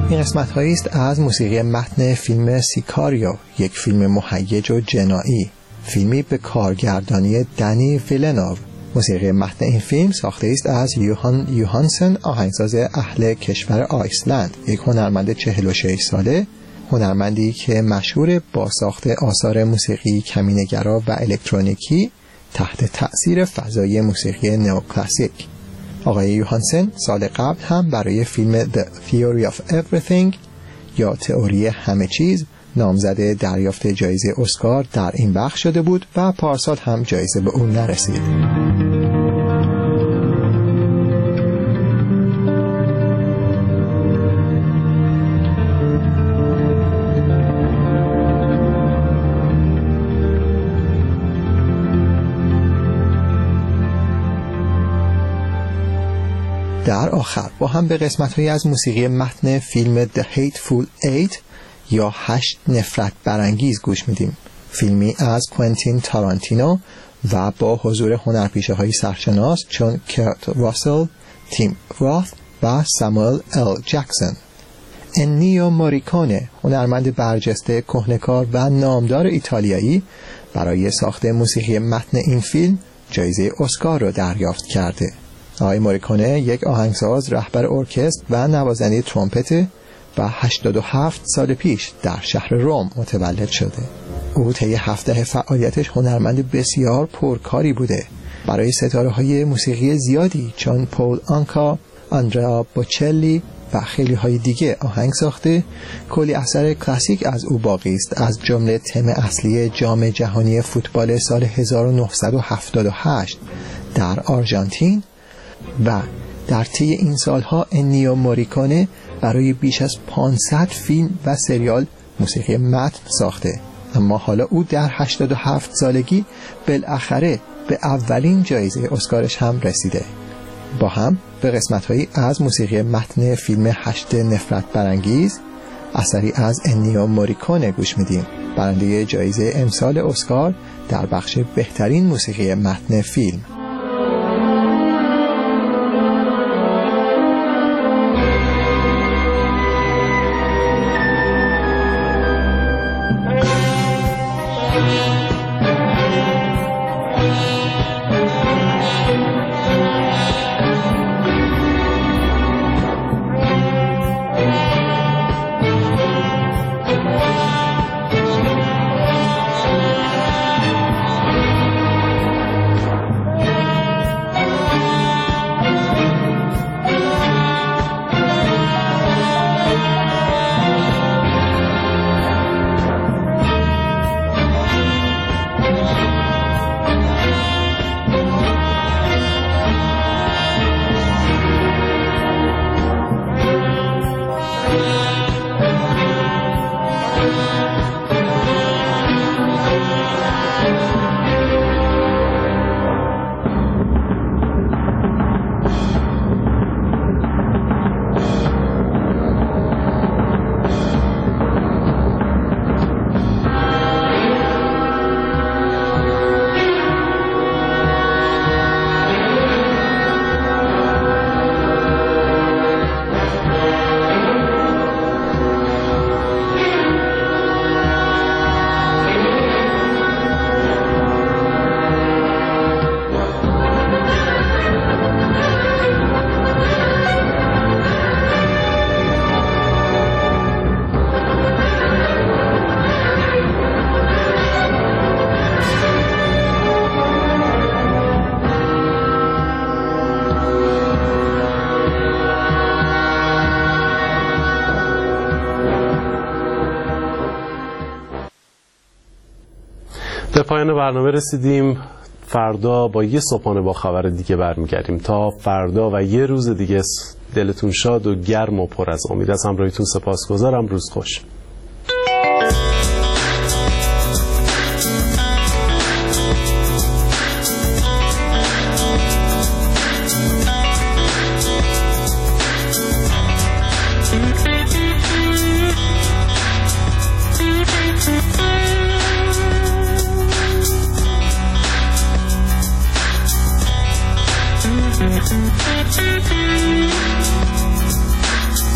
این قسمت هایی است از موسیقی متن فیلم سیکاریو، یک فیلم مهیج و جنایی، فیلمی به کارگردانی دنی ویلنوو. موسیقی متن این فیلم ساخته است از یوهان یوهانسن، آهنگساز اهل کشور آیسلند، یک هنرمند 46 ساله، هنرمندی که مشهور با ساخت آثار موسیقی کمینه‌گرا و الکترونیکی تحت تأثیر فضای موسیقی نئوکلاسیک. آقای یوهانسن سال قبل هم برای فیلم The Theory of Everything یا تئوری همه چیز نامزد دریافت جایزه اسکار در این بخش شده بود و پارسال هم جایزه به او نرسید. در آخر با هم به قسمت‌هایی از موسیقی متن فیلم The Hateful Eight یا 8 نفرت برانگیز گوش میدیم. فیلمی از کوئنتین تارانتینو و با حضور هنرپیشه‌های سرشناس چون کرت راسل، تیم راث و ساموئل ال جکسون. انیو موریکونه، هنرمند برجسته، کهنه‌کار و نامدار ایتالیایی، برای ساخت موسیقی متن این فیلم جایزه اسکار را دریافت کرده. آقای موریکونه یک آهنگساز، رهبر ارکستر و نوازنده ترومپت و 87 سال پیش در شهر روم متولد شده. او طی 7 فعالیتش هنرمند بسیار پرکاری بوده. برای ستاره‌های موسیقی زیادی چون پول آنکا، آندرا بوچلی و خیلی های دیگه آهنگ ساخته. کلی اثر کلاسیک از او باقی است، از جمله تم اصلی جام جهانی فوتبال سال 1978 در آرژانتین. و در طی این سالها انیو موریکونه برای بیش از 500 فیلم و سریال موسیقی متن ساخته. اما حالا او در 87 سالگی بالاخره به اولین جایزه اسکارش هم رسیده. با هم به قسمت‌هایی از موسیقی متن فیلم 8 نفرت برانگیز، اثری از انیو موریکونه گوش میدیم، برنده جایزه امسال اسکار در بخش بهترین موسیقی متن فیلم. به پایان برنامه رسیدیم. فردا با یه صبحانه با خبر دیگه برمیگردیم. تا فردا و یه روز دیگه دلتون شاد و گرم و پر از امید. از همراهیتون سپاسگزارم. روز خوش. Thank you.